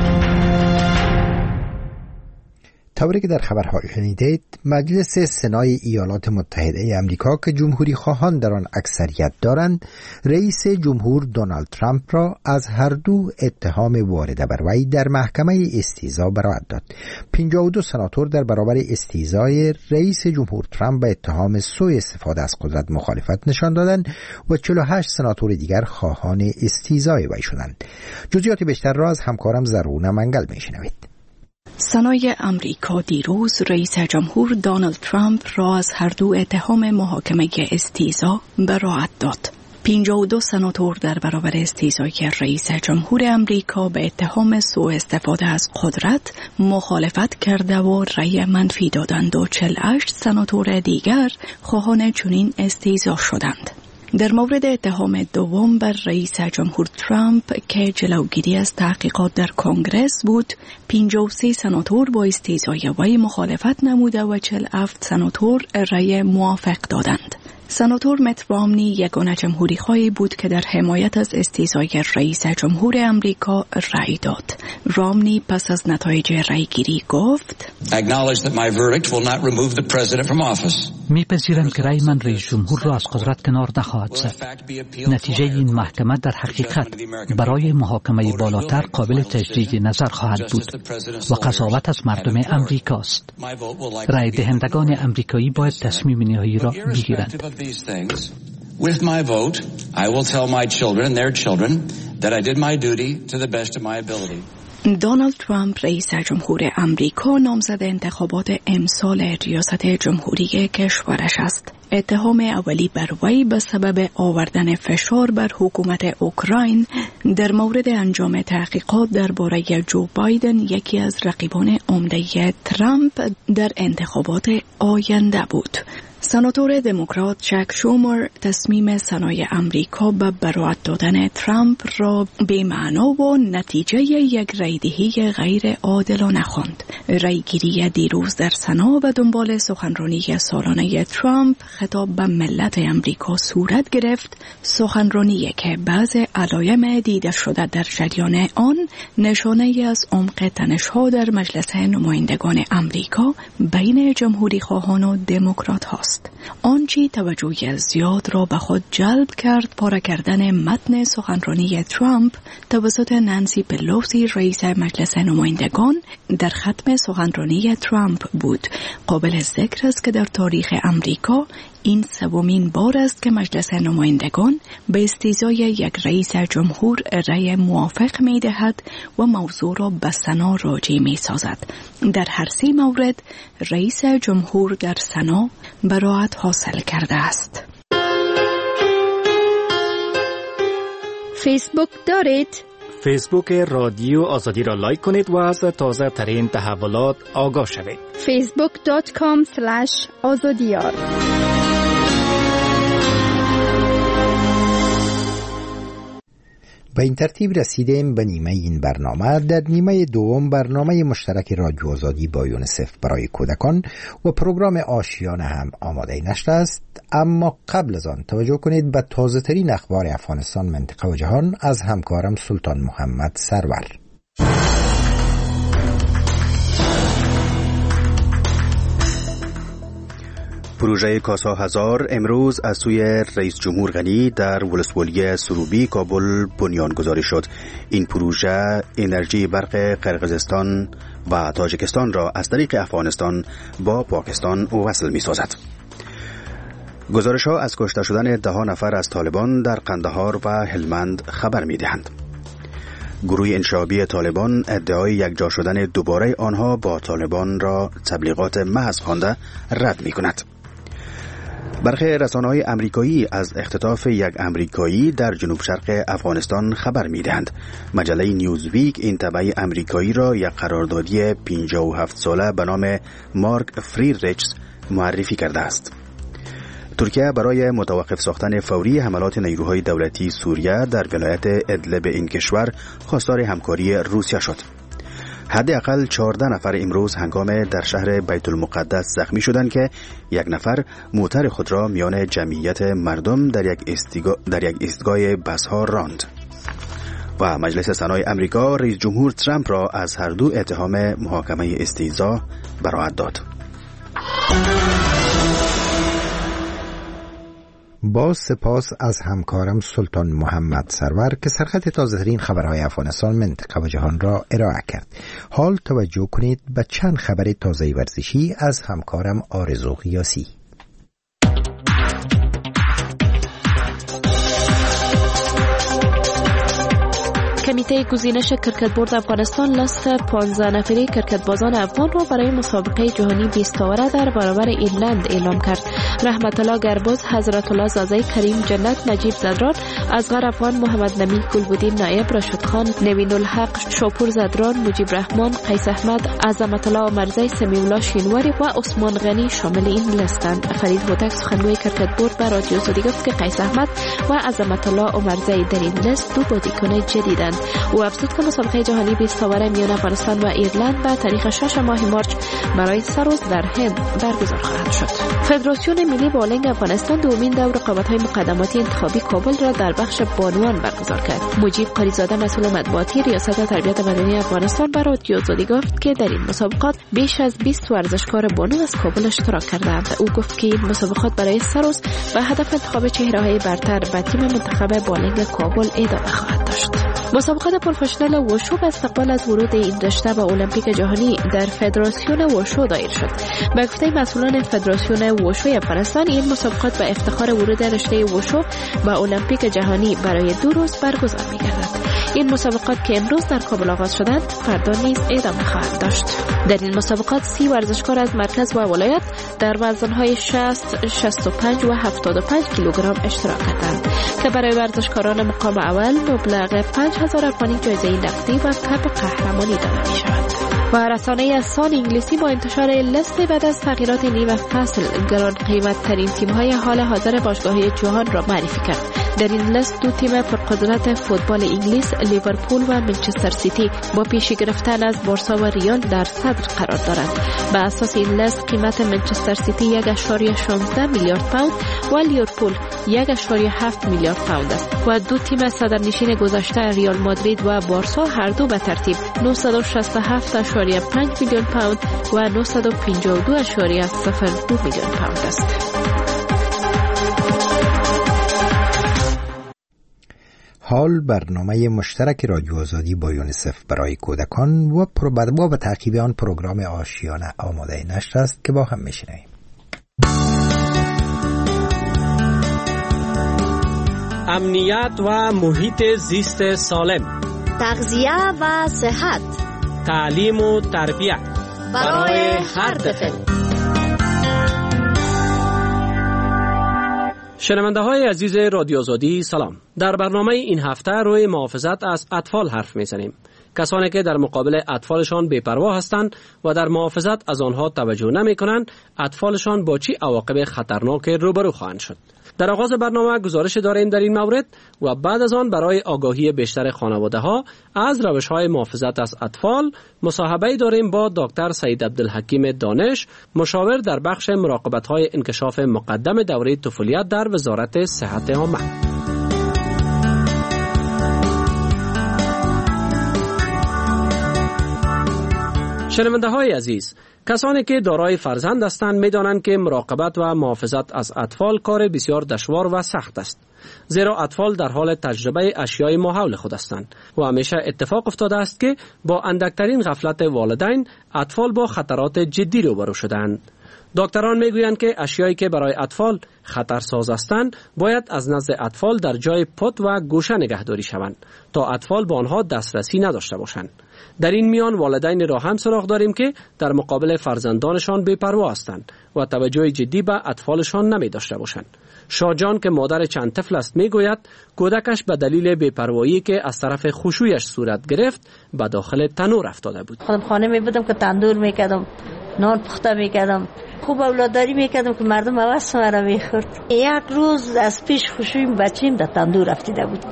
طوری که در خبرهای شنیدید، مجلس سنای ایالات متحده امریکا که جمهوری خواهان در آن اکثریت دارند، رئیس جمهور دونالد ترامپ را از هر دو اتهام وارده بر وی در محکمه استیضاح براءت داد. 52 سناتور در برابر استیضاح رئیس جمهور ترامپ به اتهام سوء استفاده از قدرت مخالفت نشان دادند و 48 سناتور دیگر خواهان استیضاح وی شدند. جزئیات بیشتر را از همکارم زرونه منگل میشنوید. سنای امریکا دیروز رئیس جمهور دونالد ترامپ را از هر دو اتهام محاکمه استیضاح براءت داد. 52 سناتور در برابر استیضاح رئیس جمهور امریکا به اتهام سوء استفاده از قدرت مخالفت کرده و رأی منفی دادند و 48 سناتور دیگر خواهان چنین استیضاح شدند. در مورد اتهام دوم بر رئیس جمهور ترامپ که جلوگیری از تحقیقات در کنگرس بود، 53 سناتور با استیضاح وی مخالفت نموده و 47 سناتور رأی موافق دادند. سناتور مت رامنی یگانه جمهوری خواهی بود که در حمایت از استیضاح رئیس جمهور امریکا رأی داد. رامنی پس از نتایج رأی گیری گفت: میپذیرم که رأی من رئیس جمهور را از قدرت کنار نخواهد زد. نتیجه این محکمه در حقیقت برای محاکمه بالاتر قابل تجدید نظر خواهد بود و قضاوت از مردم امریکاست. رأی دهندگان امریکایی باید تصمیم نهایی را بگیرند. With my vote, I will tell my children and their children that I did my duty to the best of my ability. دونالد ترامپ رئیس جمهور امریکا نامزد انتخابات امسال ریاست جمهوری کشورش است. اتهام اولی بر وی به سبب آوردن فشار بر حکومت اوکراین در مورد انجام تحقیقات درباره جو بایدن، یکی از رقیبان عمده ترامپ در انتخابات آینده بود. سناتور دموکرات چک شومر تصمیم سنای امریکا به براءت دادن ترامپ را بی‌معنا و نتیجه یک رأیدهی غیر عادلانه خواند. رأیگیری دیروز در سنا و دنبال سخنرانی سالانه ترامپ خطاب به ملت امریکا صورت گرفت، سخنرانی که بعض علایم دیده شده در جریان آن نشانه از عمق تنش‌ها در مجلس نمایندگان امریکا بین جمهوری خواهان و دموکرات هاست. آنچه توجه زیاد را به خود جلب کرد پاره کردن متن سخنرانی ترامپ توسط نانسی پلوسی رئیس مجلس نمایندگان در ختم سخنرانی ترامپ بود. قابل ذکر است که در تاریخ امریکا این سومین بار است که مجلس نمایندگان به استیضای یک رئیس جمهور رأی موافق می دهد و موضوع را به سنا راجع می سازد. در هر سه مورد رئیس جمهور در سنا براءت حاصل کرده است. فیسبوک دارید؟ فیسبوک رادیو آزادی را لایک کنید و از تازه ترین تحولات آگاه شوید. facebook.com/azadiyar. به این ترتیب رسیدیم به نیمه این برنامه. در نیمه دوم برنامه مشترک رادیو آزادی با یونیسف برای کودکان و پروگرام آشیانه هم آماده نشده است، اما قبل از آن توجه کنید به تازه ترین اخبار افغانستان، منطقه و جهان از همکارم سلطان محمد سرور. پروژه کاسا هزار امروز از سوی رئیس جمهور غنی در ولسوالی سروبی کابل بنیانگذاری شد. این پروژه انرژی برق قرقیزستان و تاجیکستان را از طریق افغانستان با پاکستان وصل می سازد. گزارش ها از کشته شدن 10 نفر از طالبان در قندهار و هلمند خبر می دهند. گروه انشابی طالبان ادعای یکجا شدن دوباره آنها با طالبان را تبلیغات محض خوانده رد می کند. برخی رسانه‌های امریکایی از اختطاف یک امریکایی در جنوب شرق افغانستان خبر می‌دهند. مجله نیوزویک این تبع امریکایی را یک قراردادی 57 ساله به نام مارک فریدریچز معرفی کرده است. ترکیه برای متوقف ساختن فوری حملات نیروهای دولتی سوریه در ولایت ادلب این کشور خواستار همکاری روسیه شد. حداقل 14 نفر امروز هنگام در شهر بیت المقدس زخمی شدند که یک نفر موتر خود را میان جمعیت مردم در یک ایستگاه بس‌ها راند. و مجلس سنای امریکا رئیس جمهور ترامپ را از هر دو اتهام محاکمه استیضاح براءت داد. با سپاس از همکارم سلطان محمد سرور که سرخط تازه‌ترین خبرهای افغانستان، منطقه و جهان را ارائه کرد. حال توجه کنید به چند خبر تازه ورزشی از همکارم آرزو قیاسی. کمیته گزینش کرکت بورد افغانستان لیست 15 نفری کرکت بازان افغان را برای مسابقه جهانی 20 در برابر ایرلند اعلام کرد. رحمت الله گرباز، حضرت الله زازی، کریم جنت، نجیب زدران، اصغر افغان، محمد نمی گلبودین نایب، رشد خان، نوین الحق، شاپور زدران، مجیب رحمان، قیس احمد، عظمت الله عمرزی، سمیع الله شینواری و عثمان غنی شامل این لیستند. فرید هوتک، سخنگوی کرکت بورد، به رادیو آزادی گفت که قیس احمد و عظمت الله عمرزی در این لیست دو بازیکن جدیدند. او افزود که مسابقه جهانی 20 میان افغانستان و ایرلند به تاریخ 6 ماه مارچ برای سروز در هند برگزار خواهد شد. فدراسیون ملی بولینگ افغانستان دومین دور رقابت‌های مقدماتی انتخابی کابل را در بخش بانوان برگزار کرد. مجیب قاریزاده، مسئول مطبوعاتی ریاست تربیت مدنی افغانستان، به رادیو آزادی گفت که در این مسابقات بیش از 20 ورزشکار بانو از کابل اشتراک کردند. او گفت که این مسابقات برای سروز به هدف انتخاب چهره‌های برتر به تیم منتخب بولینگ کابل ادامه خواهد داشت. مسابقات پروفشنال وشو به استقبال از ورود این رشته به المپیک جهانی در فدراسیون وشو دایر شد. به گفته مسئولان فدراسیون وشو افغانستان، این مسابقات به افتخار ورود رشته وشو به المپیک جهانی برای 2 روز برگزار می‌گردد. این مسابقات که امروز در کابل آغاز شدند، فردا نیز ادامه خواهد داشت. در این مسابقات 30 ورزشکار از مرکز و ولایت در وزن‌های 60، 65 و 75 کیلوگرم اشتراک کردند که برای ورزشکاران مقام اول مبلغ 5000 افغانی جایزه نقدی و کپ قهرمانی داده می‌شود. و رسانه سان انگلیسی با انتشار لیست بعد از تغییرات نیمه فصل گران قیمت ترین تیم‌های حال حاضر باشگاه‌های جهان را معرفی کرد. در این لیست 2 تیم پرقدرت فوتبال انگلیس، لیورپول و منچستر سیتی، با پیشی گرفتن از بارسا و ریال در صدر قرار دارند. به اساس این لیست قیمت منچستر سیتی 1.16 میلیارد پوند و لیورپول 1.7 میلیارد پوند است و 2 تیم صدرنشین گذشته ریال مادرید و بارسا هر دو به ترتیب 967.5 میلیون پوند و 952.02 میلیون پوند است. حال برنامه مشترک رادیو آزادی با یونیسف برای کودکان و به تعقیب آن پروگرام آشیانه آماده نشر است که با هم میشنویم. امنیت و محیط زیست سالم، تغذیه و صحت، تعلیم و تربیت برای هر طفل. شنونده های عزیز رادیو آزادی سلام. در برنامه این هفته روی محافظت از اطفال حرف میزنیم. کسانی که در مقابل اطفالشان بی‌پروا هستند و در محافظت از آنها توجه نمی کنند، اطفالشان با چه عواقب خطرناک روبرو خواهند شد. در آغاز برنامه گزارش داریم در این مورد و بعد از آن برای آگاهی بیشتر خانواده ها از روش های محافظت از اطفال مصاحبه داریم با دکتر سید عبدالحکیم دانش، مشاور در بخش مراقبت های انکشاف مقدم دوره طفولیت در وزارت صحت عامه. شنونده های عزیز، کسانی که دارای فرزند هستند می‌دانند که مراقبت و محافظت از اطفال کار بسیار دشوار و سخت است، زیرا اطفال در حال تجربه اشیای ماحول خود هستند و همیشه اتفاق افتاده است که با اندکترین غفلت والدین اطفال با خطرات جدی روبرو شدند. دکتران میگویند که اشیایی که برای اطفال خطرساز هستند باید از نزد اطفال در جای پت و گوشه نگهداری شوند تا اطفال به آنها دسترسی نداشته باشند. در این میان والدین را هم سراغ داریم که در مقابل فرزندانشان بی‌پروا هستند و توجه جدی به اطفالشان نمی داشته باشند. شاجان که مادر چند طفل است میگوید کودکش به دلیل بی‌پروایی که از طرف خوشویش صورت گرفت به داخل تنور افتاده بود. خودم خانه می بودم که تندور میکردم، نان پخته میکردم، خوب اولاداری میکردم که مردم عوض مرا میخورد. یک روز از پیش خوشویم بچیم در تندور افتیده بود.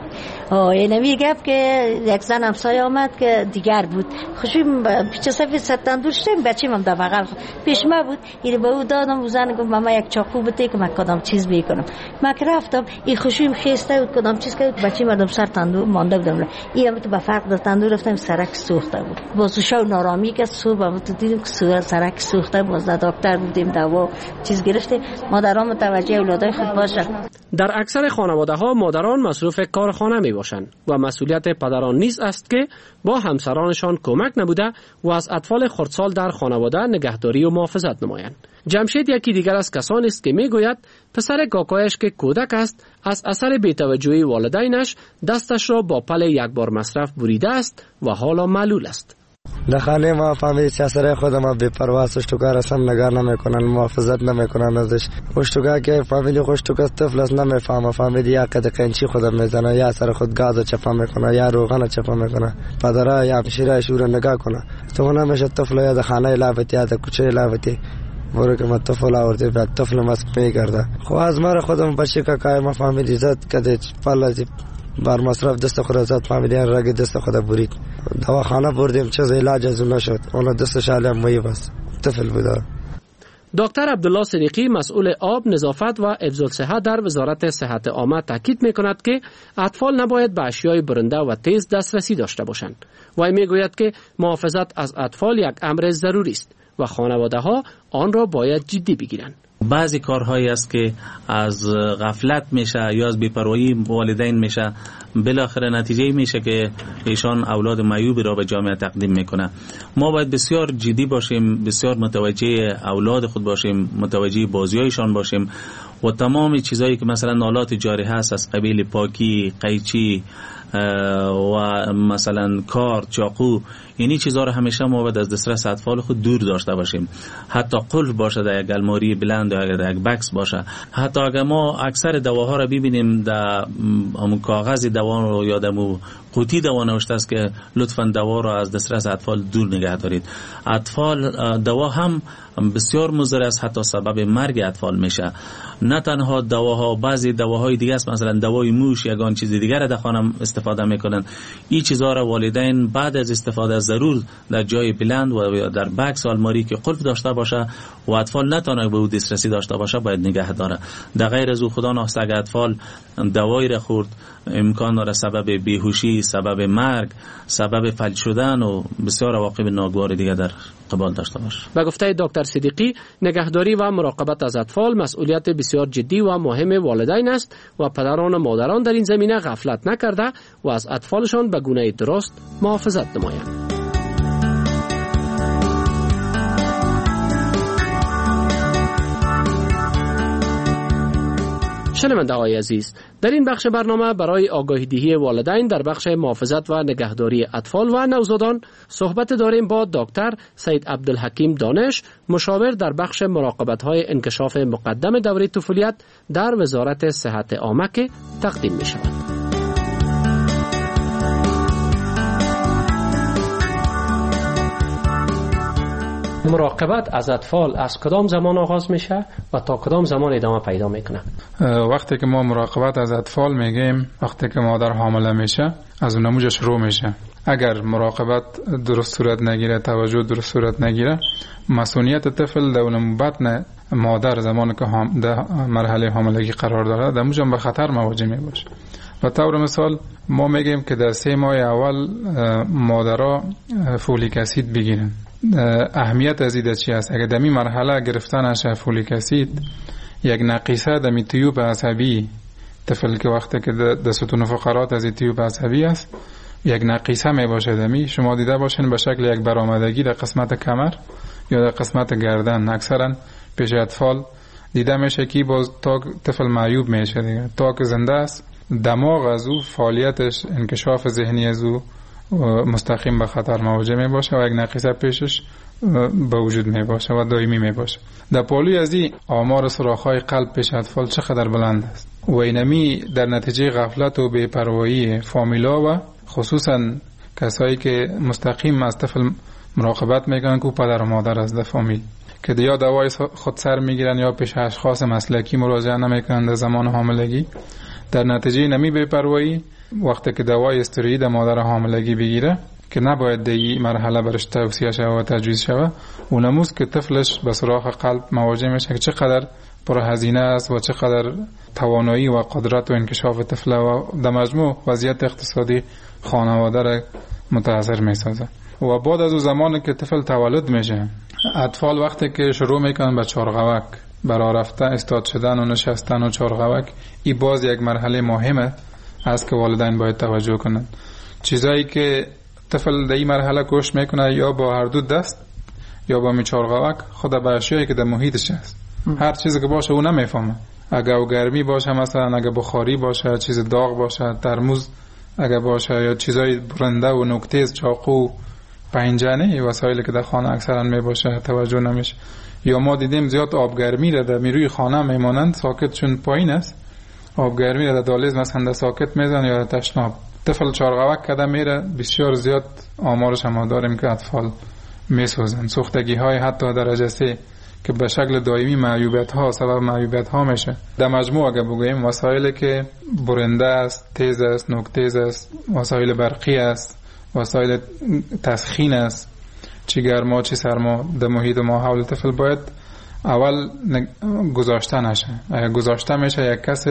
اینمی گفت که یک زن همسایه آمد که دیگر بود، خوشویم پیچه سفید سر تندور شدیم، بچیم هم در بغل پیش ما بود. این به او دادم، او زن گفت ماما یک چاقو بده که من کدام چیز میکنم. من که رفتم این خوشویم خسته بود، کدام چیز کرد، بچیم مردم سر تندور مانده بودم. این هم تو به فرق در تندور رفتم، سرک سوخته بود. باز شو نارامی که صبح تو دیدیم که سرک سوخته، باز دکتر بودیم دوا چیز گرفته. مادران متوجه اولادای خود باشه. در اکثر خانواده ها مادران مصروف کار خانه می باشند و مسئولیت پدران نیز است که با همسرانشان کمک نبوده و از اطفال خردسال در خانواده نگهداری و محافظت نمایند. جمشید یکی دیگر از کسانی است که میگوید پسر کاکایش که کودک است از اثر بی‌توجهی والدینش دستش را با پل یک بار مصرف بریده است و حالا معلول است. در خانه ما فامیلی چسره خودم بی‌پروا اشتوکار اصلا نگاه نمیکنن، محافظت نمیکنن ازش. اشتوکا که فامیلی اشتوکا طفل است نمیفهمه، فامیلی یا قد قنچی خودم میزنه یا سر خود گاز چپا میکنه یا روغن چپا میکنه. پدرها یا همشیره شور نگاه کنه تو نمیشه طفل یا در خانه لعبتی یا در کوچه لعبتی برو که من طفل آورده بعد طفل مسک میگرده. خب از ما خودم بچه که کای ما فامیلی زد کده پلاتی بر مصرف دست خود زد، فامیلی رگ دست خود برید، دواخانه بردیم چیز علاج از اون نشد، اون دستش علم مایی بس طفل بود. دکتر عبدالله صدیقی مسئول آب، نظافت و افضل صحت در وزارت صحت عامه تاکید میکند که اطفال نباید به اشیای برنده و تیز دسترسی داشته باشند و میگوید که محافظت از اطفال یک امر ضروری است و خانواده ها آن را باید جدی بگیرند. بعضی کارهایی است که از غفلت میشه یا از بی‌پروایی والدین میشه، بالاخره نتیجه میشه که ایشان اولاد معیوبی را به جامعه تقدیم میکنه. ما باید بسیار جدی باشیم، بسیار متوجه اولاد خود باشیم، متوجه بازیایشان باشیم و تمام چیزایی که مثلا آلات جاری هست از قبیل پاکی، قیچی و مثلا کار، چاقو، اینی چیزها رو همیشه ما باید از دسترس اطفال خود دور داشته باشیم. حتی قلف باشه در یک الماری بلند یا در یک بکس باشه. حتی اگر ما اکثر دواها رو ببینیم در همون کاغذ دوا رو یا در قوطی دوا نوشته است که لطفاً دوا رو از دسترس اطفال دور نگه دارید. اطفال دوا هم بسیار مضر است، حتی سبب مرگ اطفال میشه. نه تنها دواها، بعضی دواهای دیگه است، مثلا دوای موش یا آن چیز دیگر در خانه استفاده میکنن. این چیزها را والدین بعد از استفاده ضرور در جای بلند و در بکس و الماری که قلف داشته باشه و اطفال نتونه به او دسترسی داشته باشه باید نگه داره. در غیر از او خدا نخواسته اگر اطفال دوایی را خورد امکان داره سبب بیهوشی، سبب مرگ، سبب فلج شدن و بسیار عواقب ناگوار دیگه در قبال داشته باشه. به گفته دکتر صدیقی، نگهداری و مراقبت از اطفال مسئولیت بسیار جدی و مهم والدین است و پدران و مادران در این زمینه غفلت نکرده و از اطفالشان به گونه درست محافظت نمایند. شنونده های عزیز، در این بخش برنامه برای آگاهی دهی والدین در بخش محافظت و نگهداری اطفال و نوزادان صحبت داریم با دکتر سید عبدالحکیم دانش، مشاور در بخش مراقبت های انکشاف مقدم دوره طفولیت در وزارت صحت عامه که تقدیم می شود. مراقبت از اطفال از کدام زمان آغاز میشه و تا کدام زمان ادامه پیدا میکنه؟ وقتی که ما مراقبت از اطفال میگیم وقتی که مادر حامله میشه از اون نموز شروع میشه. اگر مراقبت درست صورت نگیره، توجه درست صورت نگیره، مسئولیت طفل در اون بطن مادر زمانی که در مرحله حاملگی قرار داره در موجم به خطر مواجه میباشه. و طور مثال ما میگیم که در 3 ماه اول مادرها فولیک اسید بگیرن. اهمیت از این چی است؟ اگر در این مرحله گرفتنش فولیک اسید یک نقیصه در تیوب عصبی طفل که وقتی که در ستون فقرات از تیوب عصبی است یک نقیصه می باشه دمی، شما دیده باشین به شکل یک برآمدگی در قسمت کمر یا در قسمت گردن. اکثرا پیش اطفال دیده میشه که باز تا طفل معیوب میشه دیگه. تا که زنده است دماغ از او فعالیتش انکشاف ذهنی از او مستقیم به خطر مواجه می باشه و یک نقیصه پیشش به وجود می باشه و دائمی می باشه. در پالوی از این آمار سوراخ‌های قلب پیش اطفال چقدر بلند است و اینمی در نتیجه غفلت و بی‌پروایی فامیلا و خصوصا کسایی که مستقیم از طفل مراقبت میکنن که پدر و مادر از در فامیل که یا دوای خود سر میگیرن یا پیش اشخاص مسلکی مراجعه نمیکنن در زمان حاملگی. در نتیجه نمی بی‌پروایی وقتی که دوای استروئید مادر حاملگی بگیره که نباید در این مرحله برش توصیه شود و تجویز شود، اونموز که طفلش به سراغ قلب مواجه میشه که چقدر پرهزینه است و چقدر توانایی و قدرت و انکشاف طفل و در مجموع وضعیت اقتصادی خانواده را متاثر میسازه. و بعد از اون زمانی که طفل تولد میشه اطفال وقتی که شروع میکنن به چارغوک برای رفتن استاد شدن و نشستن و چارغوک، این باز یک مرحله مهمه است که والدین باید توجه کنن. چیزایی که طفل در این مرحله کوشش میکنه یا با هر دو دست یا با چارغوک خود به اشیایی که در محیطش است. هر چیزی که باشه او نمیفهمه. اگر گرمی باشه، مثلا اگر بخاری باشه، چیز داغ باشه، ترموز اگر باشه یا چیزای برنده و نوک‌تیز، چاقو، پنجره، وسایلی که در خانه اکثرا میباشه توجه نمیشه. یا ما دیدیم زیاد آبگرمی را در روی خانه میمانند ساکت چون پایین است، آبگرمی را در دالیز مثلا در ساکت میزن یا در تشناب. طفل چارغوک کده میره، بسیار زیاد آمارش هم داریم که اطفال میسوزن. سوختگی های حتی درجه 3 که به شکل دائمی معیوبیت ها سبب معیوبیت ها میشه. در مجموع اگر بگوییم وسایلی که برنده است، تیز است، نوک تیز است، وسایل برقی است، وسایل تسخین است، چی گرما چی سرما در محیط ما حول طفل باید اول گذاشته نشه. اگر گذاشته میشه یک کس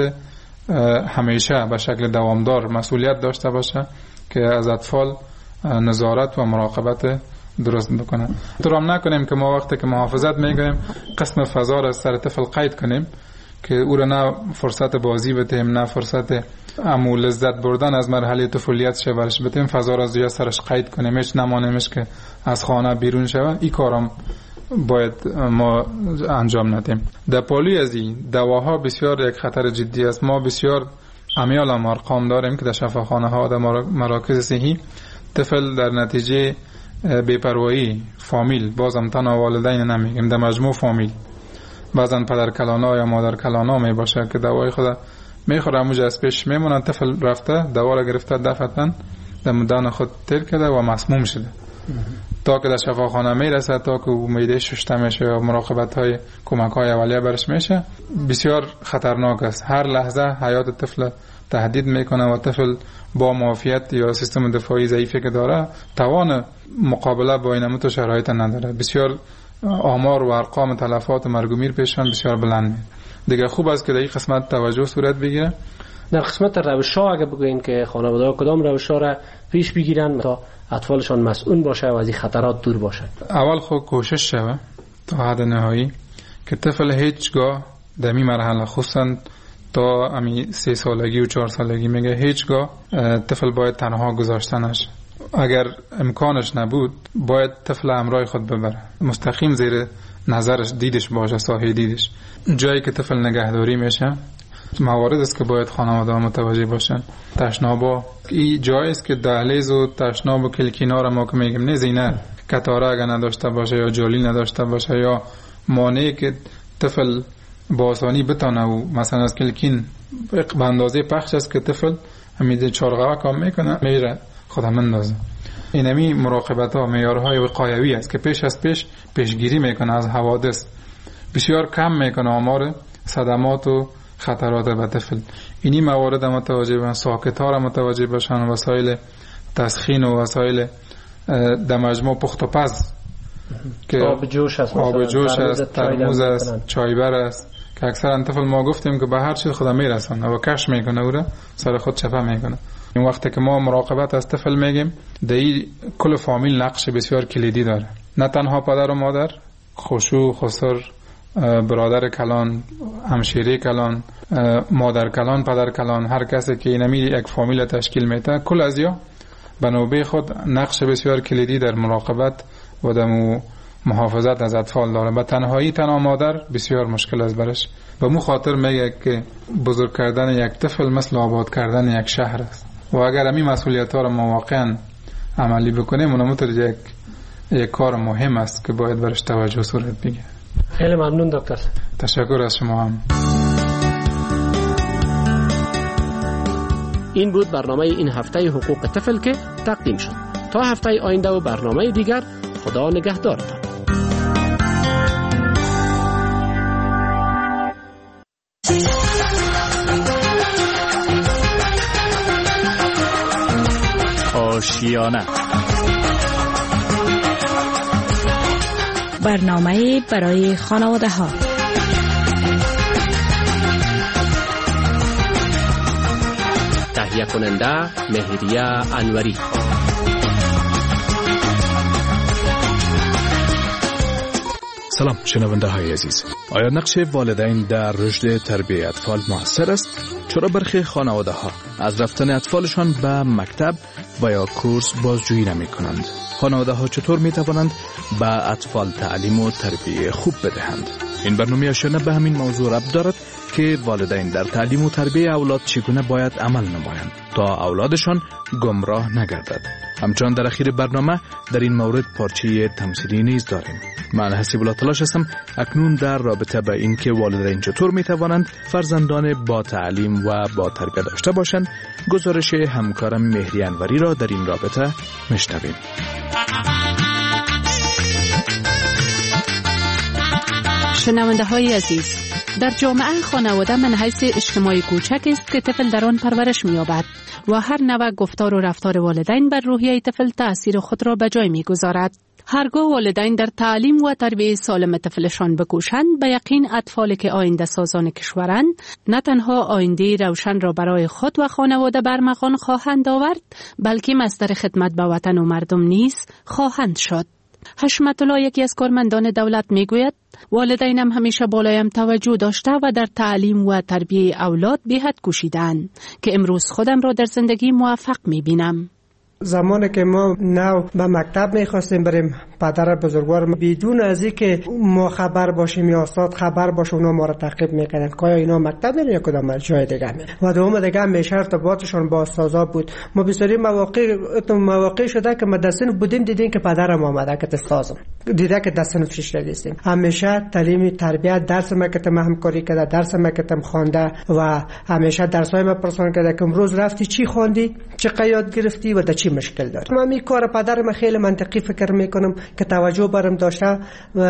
همیشه به شکل دوامدار مسئولیت داشته باشه که از اطفال نظارت و مراقبت درست بکنه. درام نکنیم که ما وقتی که محافظت میگیم قسم فضا را سر طفل قید کنیم که او را نه فرصت بازی بدیم نه فرصت امو لذت بردن از مرحله طفولیت شه برش بدیم، فضا را زیاد سرش قید کنیم، هیچ نمانیمش که از خانه بیرون شود. این کارم باید ما انجام ندیم. در پالوی از این دواها بسیار یک خطر جدی است. ما بسیار امیال ارقام داریم که در شفاخانه ها در مراکز صحی طفل در نتیجه بی‌پروایی فامیل، بازم تنها والدین نمیگیم، در مجموع فامیل، بعضا پدر کلانا یا مادر کلانا می باشه که دوای خود میخوره موج از پیش میمونن، طفل رفته دوا را گرفته دفعتن در مدان خود تیر کرده و مسموم شده تا که در شفاخانه میرسه، تا که معده شسته میشه و مراقبت های کمک های اولیه برش میشه. بسیار خطرناک است. هر لحظه حیات طفل تهدید میکنه و طفل با معافیت یا سیستم دفاعی ضعیفی که داره توان مقابله با این نمط شرایط نداره. بسیار آمار و ارقام تلفات و مرگ و میر پیشان بسیار بلند. دیگه خوب است که در این قسمت توجه صورت بگیره در قسمت روش‌ها اگه بگوین که خانواده‌ها کدام روش‌ها را پیش بگیرن تا اطفالشان مسئول باشه و از این خطرات دور باشه؟ اول خود کوشش شوه تا حد نهایی که طفل هیچگاه در این مرحله خصوصا تا امی 3 سالگی و 4 سالگی میگه هیچگاه طفل باید تنها گذاشته نشه. اگر امکانش نبود باید طفل همراه خود ببره، مستقیم زیر نظرش دیدش باشه، سایه دیدش. جایی که طفل نگهداری میشه موارد است که باید خانواده ها متوجه باشن. تشنابا این جایی است که دهلیز و تشناب و کلکینا را ما که میگیم نه زینه کتاره اگر نداشته باشه یا جالی نداشته باشه یا مانعی که طفل با آسانی بتانه و مثلا از کلکین به اندازه پخش است که طفل همین چارقوه کام میکنه میره خودم مندازه. اینمی مراقبت ها معیارهای وقایوی است که پیش از پیشگیری میکنه از حوادث، بسیار کم میکنه آمار صدمات و خطرات به طفل. اینی موارد متوجه باشن، ساکت ها را متوجه باشن، وسایل تسخین و وسایل در مجموع پخت و پز که آب جوش است، ترموز است، چایبر است که اکثرا طفل ما گفتیم که به هر چیز خودم میرسونه و کش میکنه او را سر خود چپه میکنه. این وقتی که ما مراقبت از طفل میگیم دی کل فامیل نقش بسیار کلیدی داره، نه تنها پدر و مادر، خشوع خسر، برادر کلان، همشیره کلان، مادر کلان، پدر کلان، هر کسی که اینمی یک فامیل تشکیل میده کل ازیا به نوبه خود نقش بسیار کلیدی در مراقبت و در محافظت از اطفال داره. به تنهایی تنها مادر بسیار مشکل است برش. به مو خاطر میگه که بزرگ کردن یک طفل مثل آباد کردن یک شهر است و اگر همین مسئولیت ها را ما واقعا عملی بکنیم اونم یک کار مهم است که باید برش توجه صورت بگیره. خیلی ممنون دکتر. تشکر از شما هم. این بود برنامه این هفته حقوق طفل که تقدیم شد. تا هفته آینده و برنامه دیگر، خدا نگهدارتان. آشیانه، برنامه برای خانواده ها. تهیه کننده مهریه انوری. سلام شنونده های عزیز، آیا نقش والدین در رشد تربیت اطفال موثر است؟ چرا برخی خانواده ها از رفتن اطفالشان به مکتب و یا کورس بازجویی نمی کنند؟ خانواده ها چطور می توانند به اطفال تعلیم و تربیت خوب بدهند؟ این برنامه آشیانه به همین موضوع ربط دارد که والدین در تعلیم و تربیت اولاد چگونه باید عمل نمایند تا اولادشان گمراه نگردد. همچنان در اخیر برنامه در این مورد پارچه تمثیلی نیز داریم. من حسیب الله تلاش هستم اکنون در رابطه به این که والدین چطور می توانند فرزندان با تعلیم و با تربیت داشته باشند گزارش همکارم مهری انوری را در این رابطه میشنویم. شنونده های عزیز، در جامعه خانواده منحیث اجتماعی کوچک است که طفل در آن پرورش می‌یابد و هر نوع گفتار و رفتار والدین بر روحیه طفل تأثیر خود را به جای می‌گذارد. هرگاه والدین در تعلیم و تربیت سالم طفلشان بکوشند، به یقین اطفالی که آینده سازان کشورند نه تنها آینده روشن را برای خود و خانواده برمغان خواهند آورد، بلکه مصدر خدمت به وطن و مردم نیز خواهند شد. حشمت الله، یکی از کارمندان دولت، میگوید والدینم همیشه بالایم توجه داشته و در تعلیم و تربیت اولاد به حد کوشیدند که امروز خودم را در زندگی موفق میبینم. زمانی که ما نو به مکتب میخواستیم بریم، پدر بزرگوار بدون از اینکه ما خبر باشیم یا استاد خبر باشه اونا ما را تعقیب میکردن که آیا اینا مکتب میرن یا کدام جای دیگه میرن و دوم دیگه همیشه ارتباطشون با استادا بود. ما بسیاری مواقع شده که ما دستن بودیم دیدیم که پدرم آمده که استادم دیده که دستن فیش رسیدیم. همیشه تعلیم تربیت درس مکتب همکاری کرده، درس مکتب خوانده و همیشه درسای ما پرسان کرده که امروز رفتی چی خواندی، چه یاد گرفتی و چی مشکل داری. من این کار پدرم خیلی منطقی فکر میکنم که توجه برم داشته،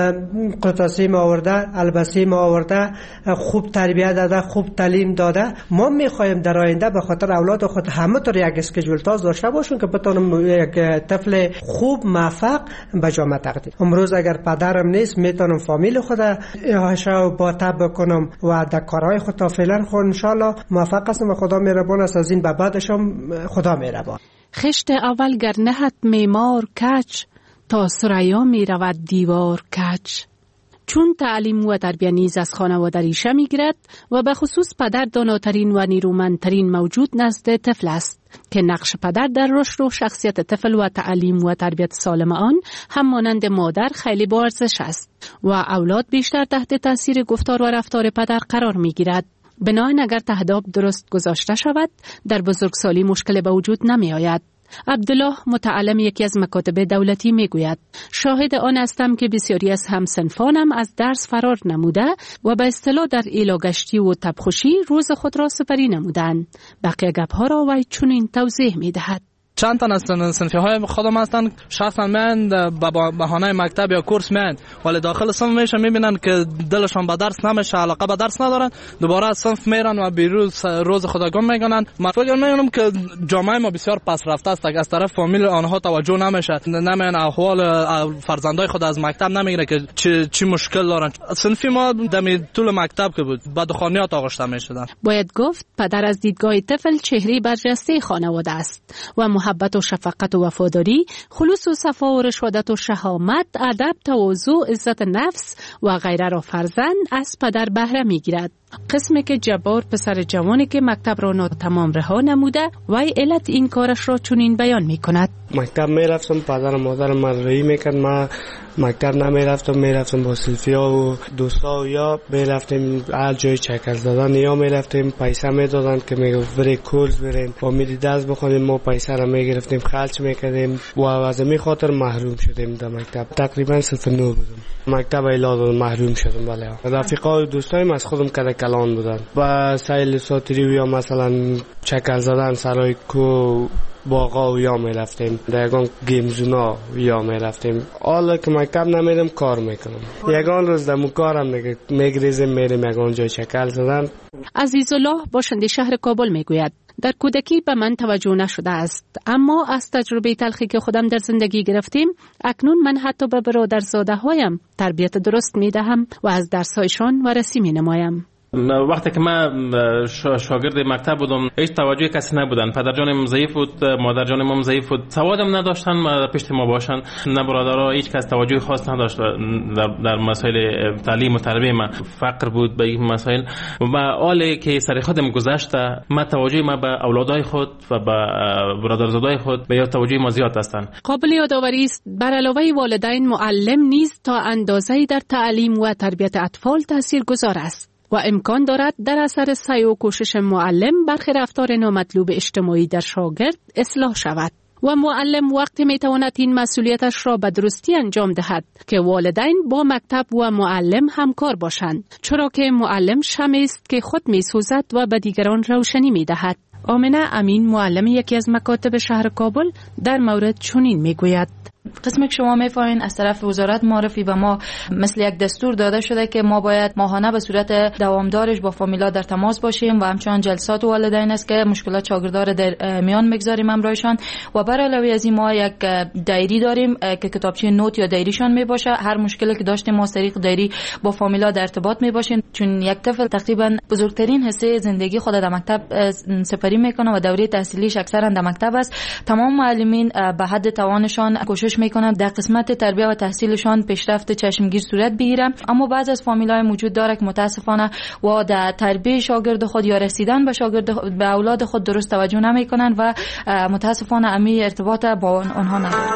قطعه ما آورده، البسه ما آورده، خوب تربیت داده، خوب تعلیم داده. ما میخوایم در آینده به خاطر اولاد خود همه طور یک اسکیجول تاز داشته باشیم که بتونم یک طفل خوب موفق به جامعه تقدیم. امروز اگر پدرم نیست میتونم فامیل خود احاطه با تب کنم و در کارهای خود تا فعلا خود ان شاء الله موفق هستم و خدا مهربان است. از این به بعدش هم خدا مهربان. خشت اول گر نهد معمار کج، تا ثریا می رود دیوار کج. چون تعلیم و تربیت نیز از خانواده ریشه میگیرد و به خصوص پدر داناترین و نیرومندترین موجود نزد طفل است که نقش پدر در رشد و شخصیت طفل و تعلیم و تربیت سالم آن هم مانند مادر خیلی با ارزش است و اولاد بیشتر تحت تاثیر گفتار و رفتار پدر قرار میگیرد. بنابراین اگر تهداب درست گذاشته شود در بزرگسالی مشکل به وجود نمی آید. عبدالله متعلم یکی از مکاتب دولتی می گوید شاهد آن هستم که بسیاری از همسنفانم از درس فرار نموده و به اصطلاح در ایلاگشتی و تبخوشی روز خود را سپری نمودند. بقیه گپها را وی چنین توضیح می دهد. چند تن از صنفی های خودم هستن شخصا من به بهانه مکتب یا کورس من ولی داخل صنف میشن میبینن که دلشان به درس نمیشه، علاقه به درس ندارن، دوباره از صنف میرن و بیروز روز خداگم میگنن. من فکر میکنم که جامعه ما بسیار پس رفته است، از طرف فامیل آنها توجه نمیشه، نمیان احوال فرزندای خود از مکتب نمیگیره که چی مشکل دارن. صنفی ما دمی طول مکتب که بود بعد خانیات آغشته میشدن. باید گفت پدر از دیدگاه طفل چهره برجسته خانواده است و محبت و شفقت و وفاداری، خلوص و صفا و رشادت و شهامت، ادب، تواضع، عزت نفس و غیره را فرزند از پدر بهره میگیرد. قسمی که جبار پسر جوانی که مکتب را ناتمام رها نموده وی علت این کارش را چنین بیان میکند. مکتب میرفتم، پدر و مادرم من رایی میکرد، من مکتب میرفتم با سلفیا و دوستا یا میرفتیم هر جای چکر زدن یا میرفتیم پیسه میدادن که میگفت بری کورس بریم با میدی درس بخونیم، ما پیسه را میگرفتیم خرج میکردیم و از این خاطر محروم شدیم در مکتب. تقریبا صفر نو بودم، مکتب ایلاد محروم شدم. بله رفیقا و دوستایم از خودم کده کلان بودن با سیل ساتری یا مثلا چکر زدن سرای کو باغا یا میرفتیم یگان گیمزونا یا میرفتیم. حالا که مکتب نمیرم کار میکنم، یگان روز دمو کارم میگریزیم میریم یگان جای چکر زدن. عزیزالله باشنده شهر کابل میگوید در کودکی به من توجه نشده است، اما از تجربه تلخی که خودم در زندگی گرفتیم اکنون من حتی به برادرزاده هایم تربیت درست میدهم و از درسایشان وارسی مینمایم. وقتی که من شاگرد مکتب بودم هیچ توجه کسی نبودن، پدرجانم ضعیف بود، مادرجانم هم ضعیف بود، سوادم نداشتن پشت ما باشن، نه برادرها هیچ کس توجه خاص نداشت در مسائل تعلیم و تربیت. من فقر بود به این مسائل و حالی که سر خودم گذشته من توجه ما به اولادای خود و به برادرزادای خود به توجه ما زیاد هستن. قابل یادآوری است بر علاوه والدین معلم نیز تا اندازه‌ای در تعلیم و تربیت اطفال تاثیرگذار است و امکان دارد در اثر سعی و کوشش معلم برخی رفتار نامطلوب اجتماعی در شاگرد اصلاح شود و معلم وقتی میتواند این مسئولیتش را به درستی انجام دهد که والدین با مکتب و معلم همکار باشند، چرا که معلم شمعی است که خود میسوزد و به دیگران روشنی میدهد. آمنه امین معلم یکی از مکاتب شهر کابل در مورد چنین میگوید: قسمی که شما میفهمین از طرف وزارت معرفی به ما مثل یک دستور داده شده که ما باید ماهانه به صورت دوامدارش با فامیلا در تماس باشیم و همچنان جلسات والدین است که مشکلات شاگردار در میان بگذاریم همراهشان و بر علاوه از این ما یک دایری داریم که کتابچه نوت یا دایریشان می باشه. هر مشکلی که داشتیم ما طریق دایری با فامیلا در ارتباط می باشیم، چون یک طفل تقریبا بزرگترین حصه زندگی خود در مکتب سپری میکنه و دوره تحصیلیش اکثرا در مکتب است. تمام معلمین به حد توانشان کوشش میکنن در قسمت تربیت و تحصیلشان پیشرفت چشمگیر صورت بگیره، اما بعض از فامیلای موجود داره که متاسفانه و در تربیت شاگرد خود یا رسیدن به اولاد خود درست توجه نمیکنن و متاسفانه امی ارتباط با آنها نداره.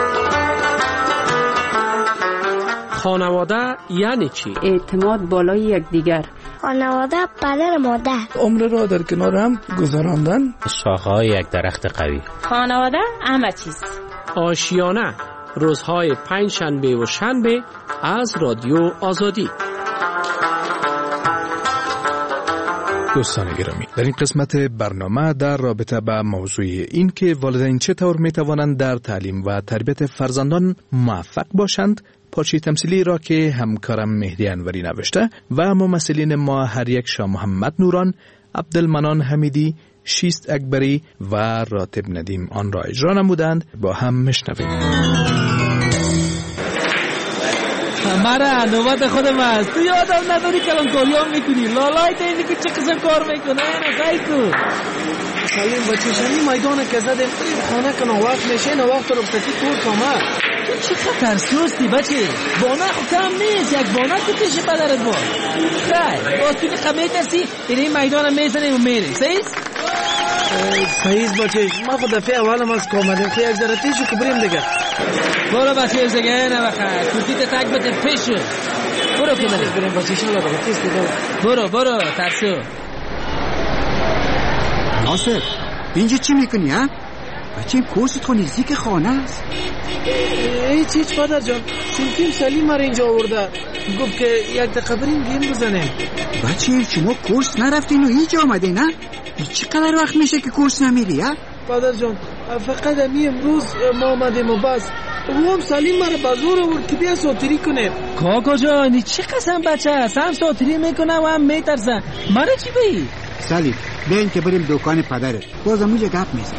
خانواده یعنی چی؟ اعتماد بالای یکدیگر. خانواده پدر مادر. عمر را در کنار هم گذراندن. شاخه‌های یک درخت قوی. خانواده همه چیز. آشیانه روزهای پنجشنبه و شنبه از رادیو آزادی. دوستان گرامی، در این قسمت برنامه در رابطه با موضوع این که والدین چطور می توانند در تعلیم و تربیت فرزندان موفق باشند، پارچه تمثیلی را که همکارم مهدی انوری نوشته و ممثلین ما هر یک شاه محمد نوران، عبدالمنان حمیدی، شیست اکبری و راتب ندیم آن را اجرا نمودند. با هم میشنویم. مرا نوبت خودم است. تو یادم نداری کلانکاری هم میکنی. لالای تا اینی که چه قسم کار میکنه خیلی کو سلیم بچه شمی میدانه که زدیم خانه کنه وقت میشه نه وقت رفتتی کور کامه. تو چه خطر سوستی بچه بانه خود کم نیست. یک بانه کتیشه پدرت با خیلی باز تو که خمه ترسی این میدانم میزنیم و میری سیست سیست بچه ما خود دفعه اولم از کامدیم خیلی یک ذره تیشو که بریم دیگه. برو بچه زگه نبخه کورتیت تک بده پیشو برو که بریم بچه شما لگه تیست برو ترسو. ناصر اینجا چی میکنی ها؟ بچه این کورست خو نزدیک خانه است. هیچ پدر جان سلطیم سلیم مر اینجا آورده گفت که یک دقیقه بریم گیم بزنیم. بچه شما کورس نرفتین و اینجا آمده نه؟ چقدر وقت میشه که کورس نمیری ها؟ پدر جان فقط امی امروز ما آمدیم و بس و هم سلیم مرا بازور آورد که بیا ساتری کنه. کاکا جان چه قسم بچه هست هم ساتری میکنه و هم میترسن مرا چی بایی؟ سلیم بیاین که بریم دکان پدرت بازم اونجا گپ میزن.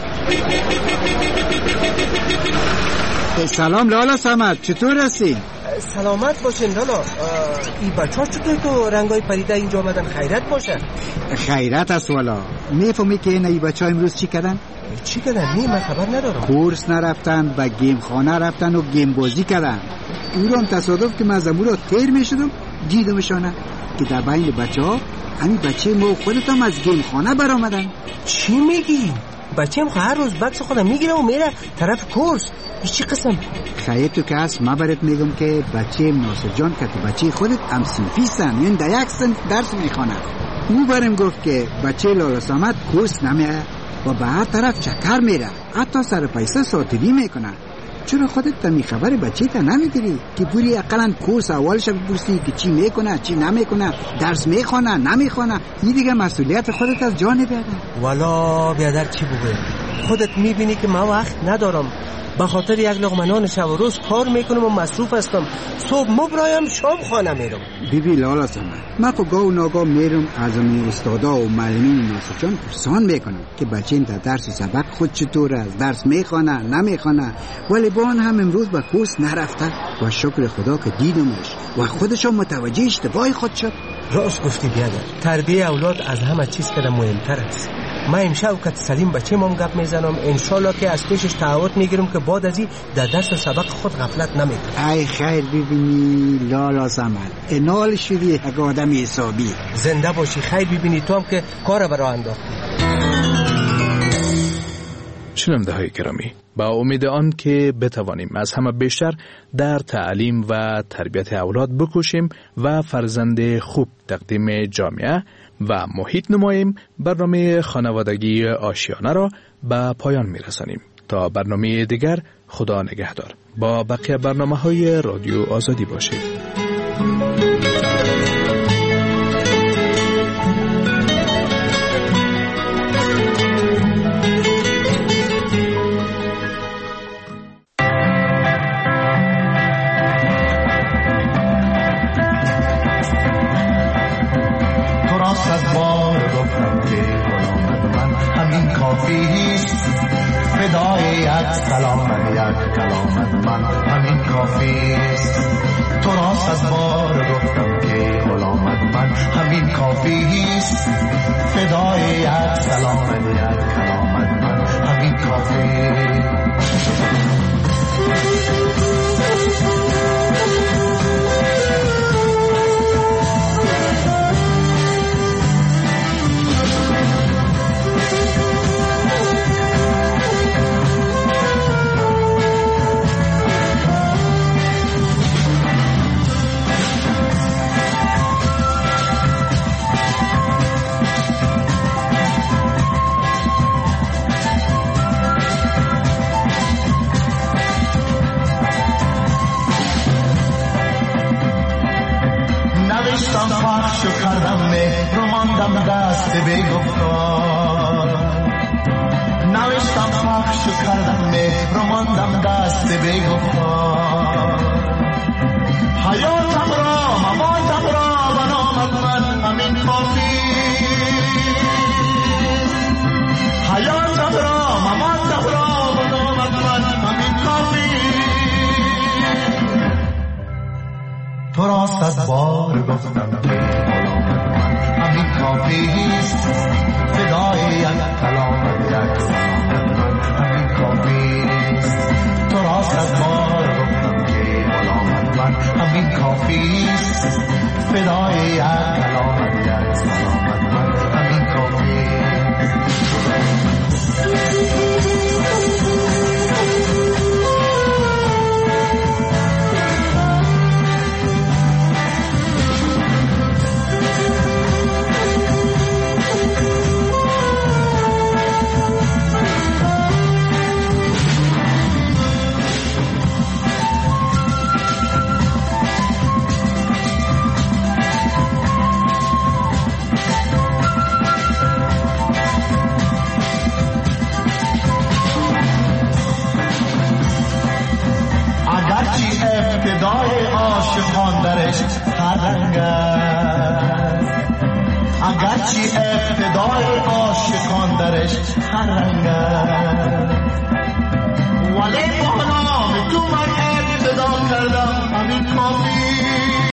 سلام لالا سمت چطور هستی؟ سلامت باشین لالا. این بچه ها چطور تو رنگای پریده اینجا آمدن؟ خیرت باشه. خیرت است والا. میفهمی که این بچه ها امروز چی کردن؟ چی کردن؟ من خبر ندارم. کورس نرفتن و گیم خانه رفتن و گیم بازی کردن. او رو هم تصادف که من از امور تیر میشدم دیدمشانه که در بین بچه ها همین بچه ما خودت هم از گیم خانه برآمدن. چی میگی؟ بچه هم هر روز بکس خودم میگیره و میره طرف کورس. چی قسم؟ خیلی تو که هست ما برات میگم که بچه ناصر جان که تو بچه خودت هم صنفیستن یعنی در یک صنف درس میخوانه. او برم گفت که بچه لالا سمت کورس نمیره و به هر طرف چکر میره حتی سر پیسه ساتری میکنه. چرا خودت تمی خبر بچه تا نمیگیری که بوری اقلا کورس اولش بپرسی که چی میکنه چی نمیکنه درس میخونه نمیخونه. این دیگه مسئولیت خودت از جان بیادر. والا بیادر چی بگویم خودت میبینی که من وقت ندارم به خاطر یک لقمه نان شب و روز کار میکنم و مصروف هستم. صبح مبرایم شام خانه میرم. بیبی لالا سمت من خو گاه و ناگاه میرم از این استادا و معلمین ناصر جان پرسان میکنم که بچه در درس و سبق خود چطور است درس میخونه نمیخونه. ولی با آن هم امروز به کورس نرفته و شکر خدا که دیدمش و خودش متوجه اشتباه خود شد. راست گفتی بیادر تربیه اولاد از همه چیز که مهمتر است. من امشب که سلیم بچه مام گپ میزنم انشالله که از پیشش تعهد میگیرم که بعد از این در درس و سبق خود غفلت نمیکنه. ای خیر ببینی لالا سمت انال شدی یک آدم حسابی. زنده باشی. خیر ببینی تو هم که کار برای انداختی. شنونده های گرامی با امید آن که بتوانیم از همه بیشتر در تعلیم و تربیت اولاد بکوشیم و فرزند خوب تقدیم جامعه و محیط نماییم برنامه خانوادگی آشیانه را به پایان میرسانیم. تا برنامه دیگر خدا نگهدار. با بقیه برنامه های رادیو آزادی باشید. سلام یک کلامت من همین کافیست. تو راست از بار گفتم که غلامت من همین کافیست. فدای یک سلام یک کلامت من همین کافیست. نوشتم پخش و کردم مهر و ماندم دست بی گفتار نوشتم پخش و کردم مهر و ماندم دست بی گفتار حیاتم را مماتم را و نامت من همین کافی حیاتم را مماتم را و نامت من همین کافی تو را 100 بار گفتم که غلامت من همین کافیست فدای یک کلامت یک سلامت من همین کافیست تو را 100 بار گفتم که غلامت من همین کافیست فدای یک کلامت یک سلامت من همین کافیست ابتدای عاشقان درش هر رنگ است اگرچه ابتدای عاشقان درش هر رنگ است ولی با نام تو من ابتدا کردم همین کافی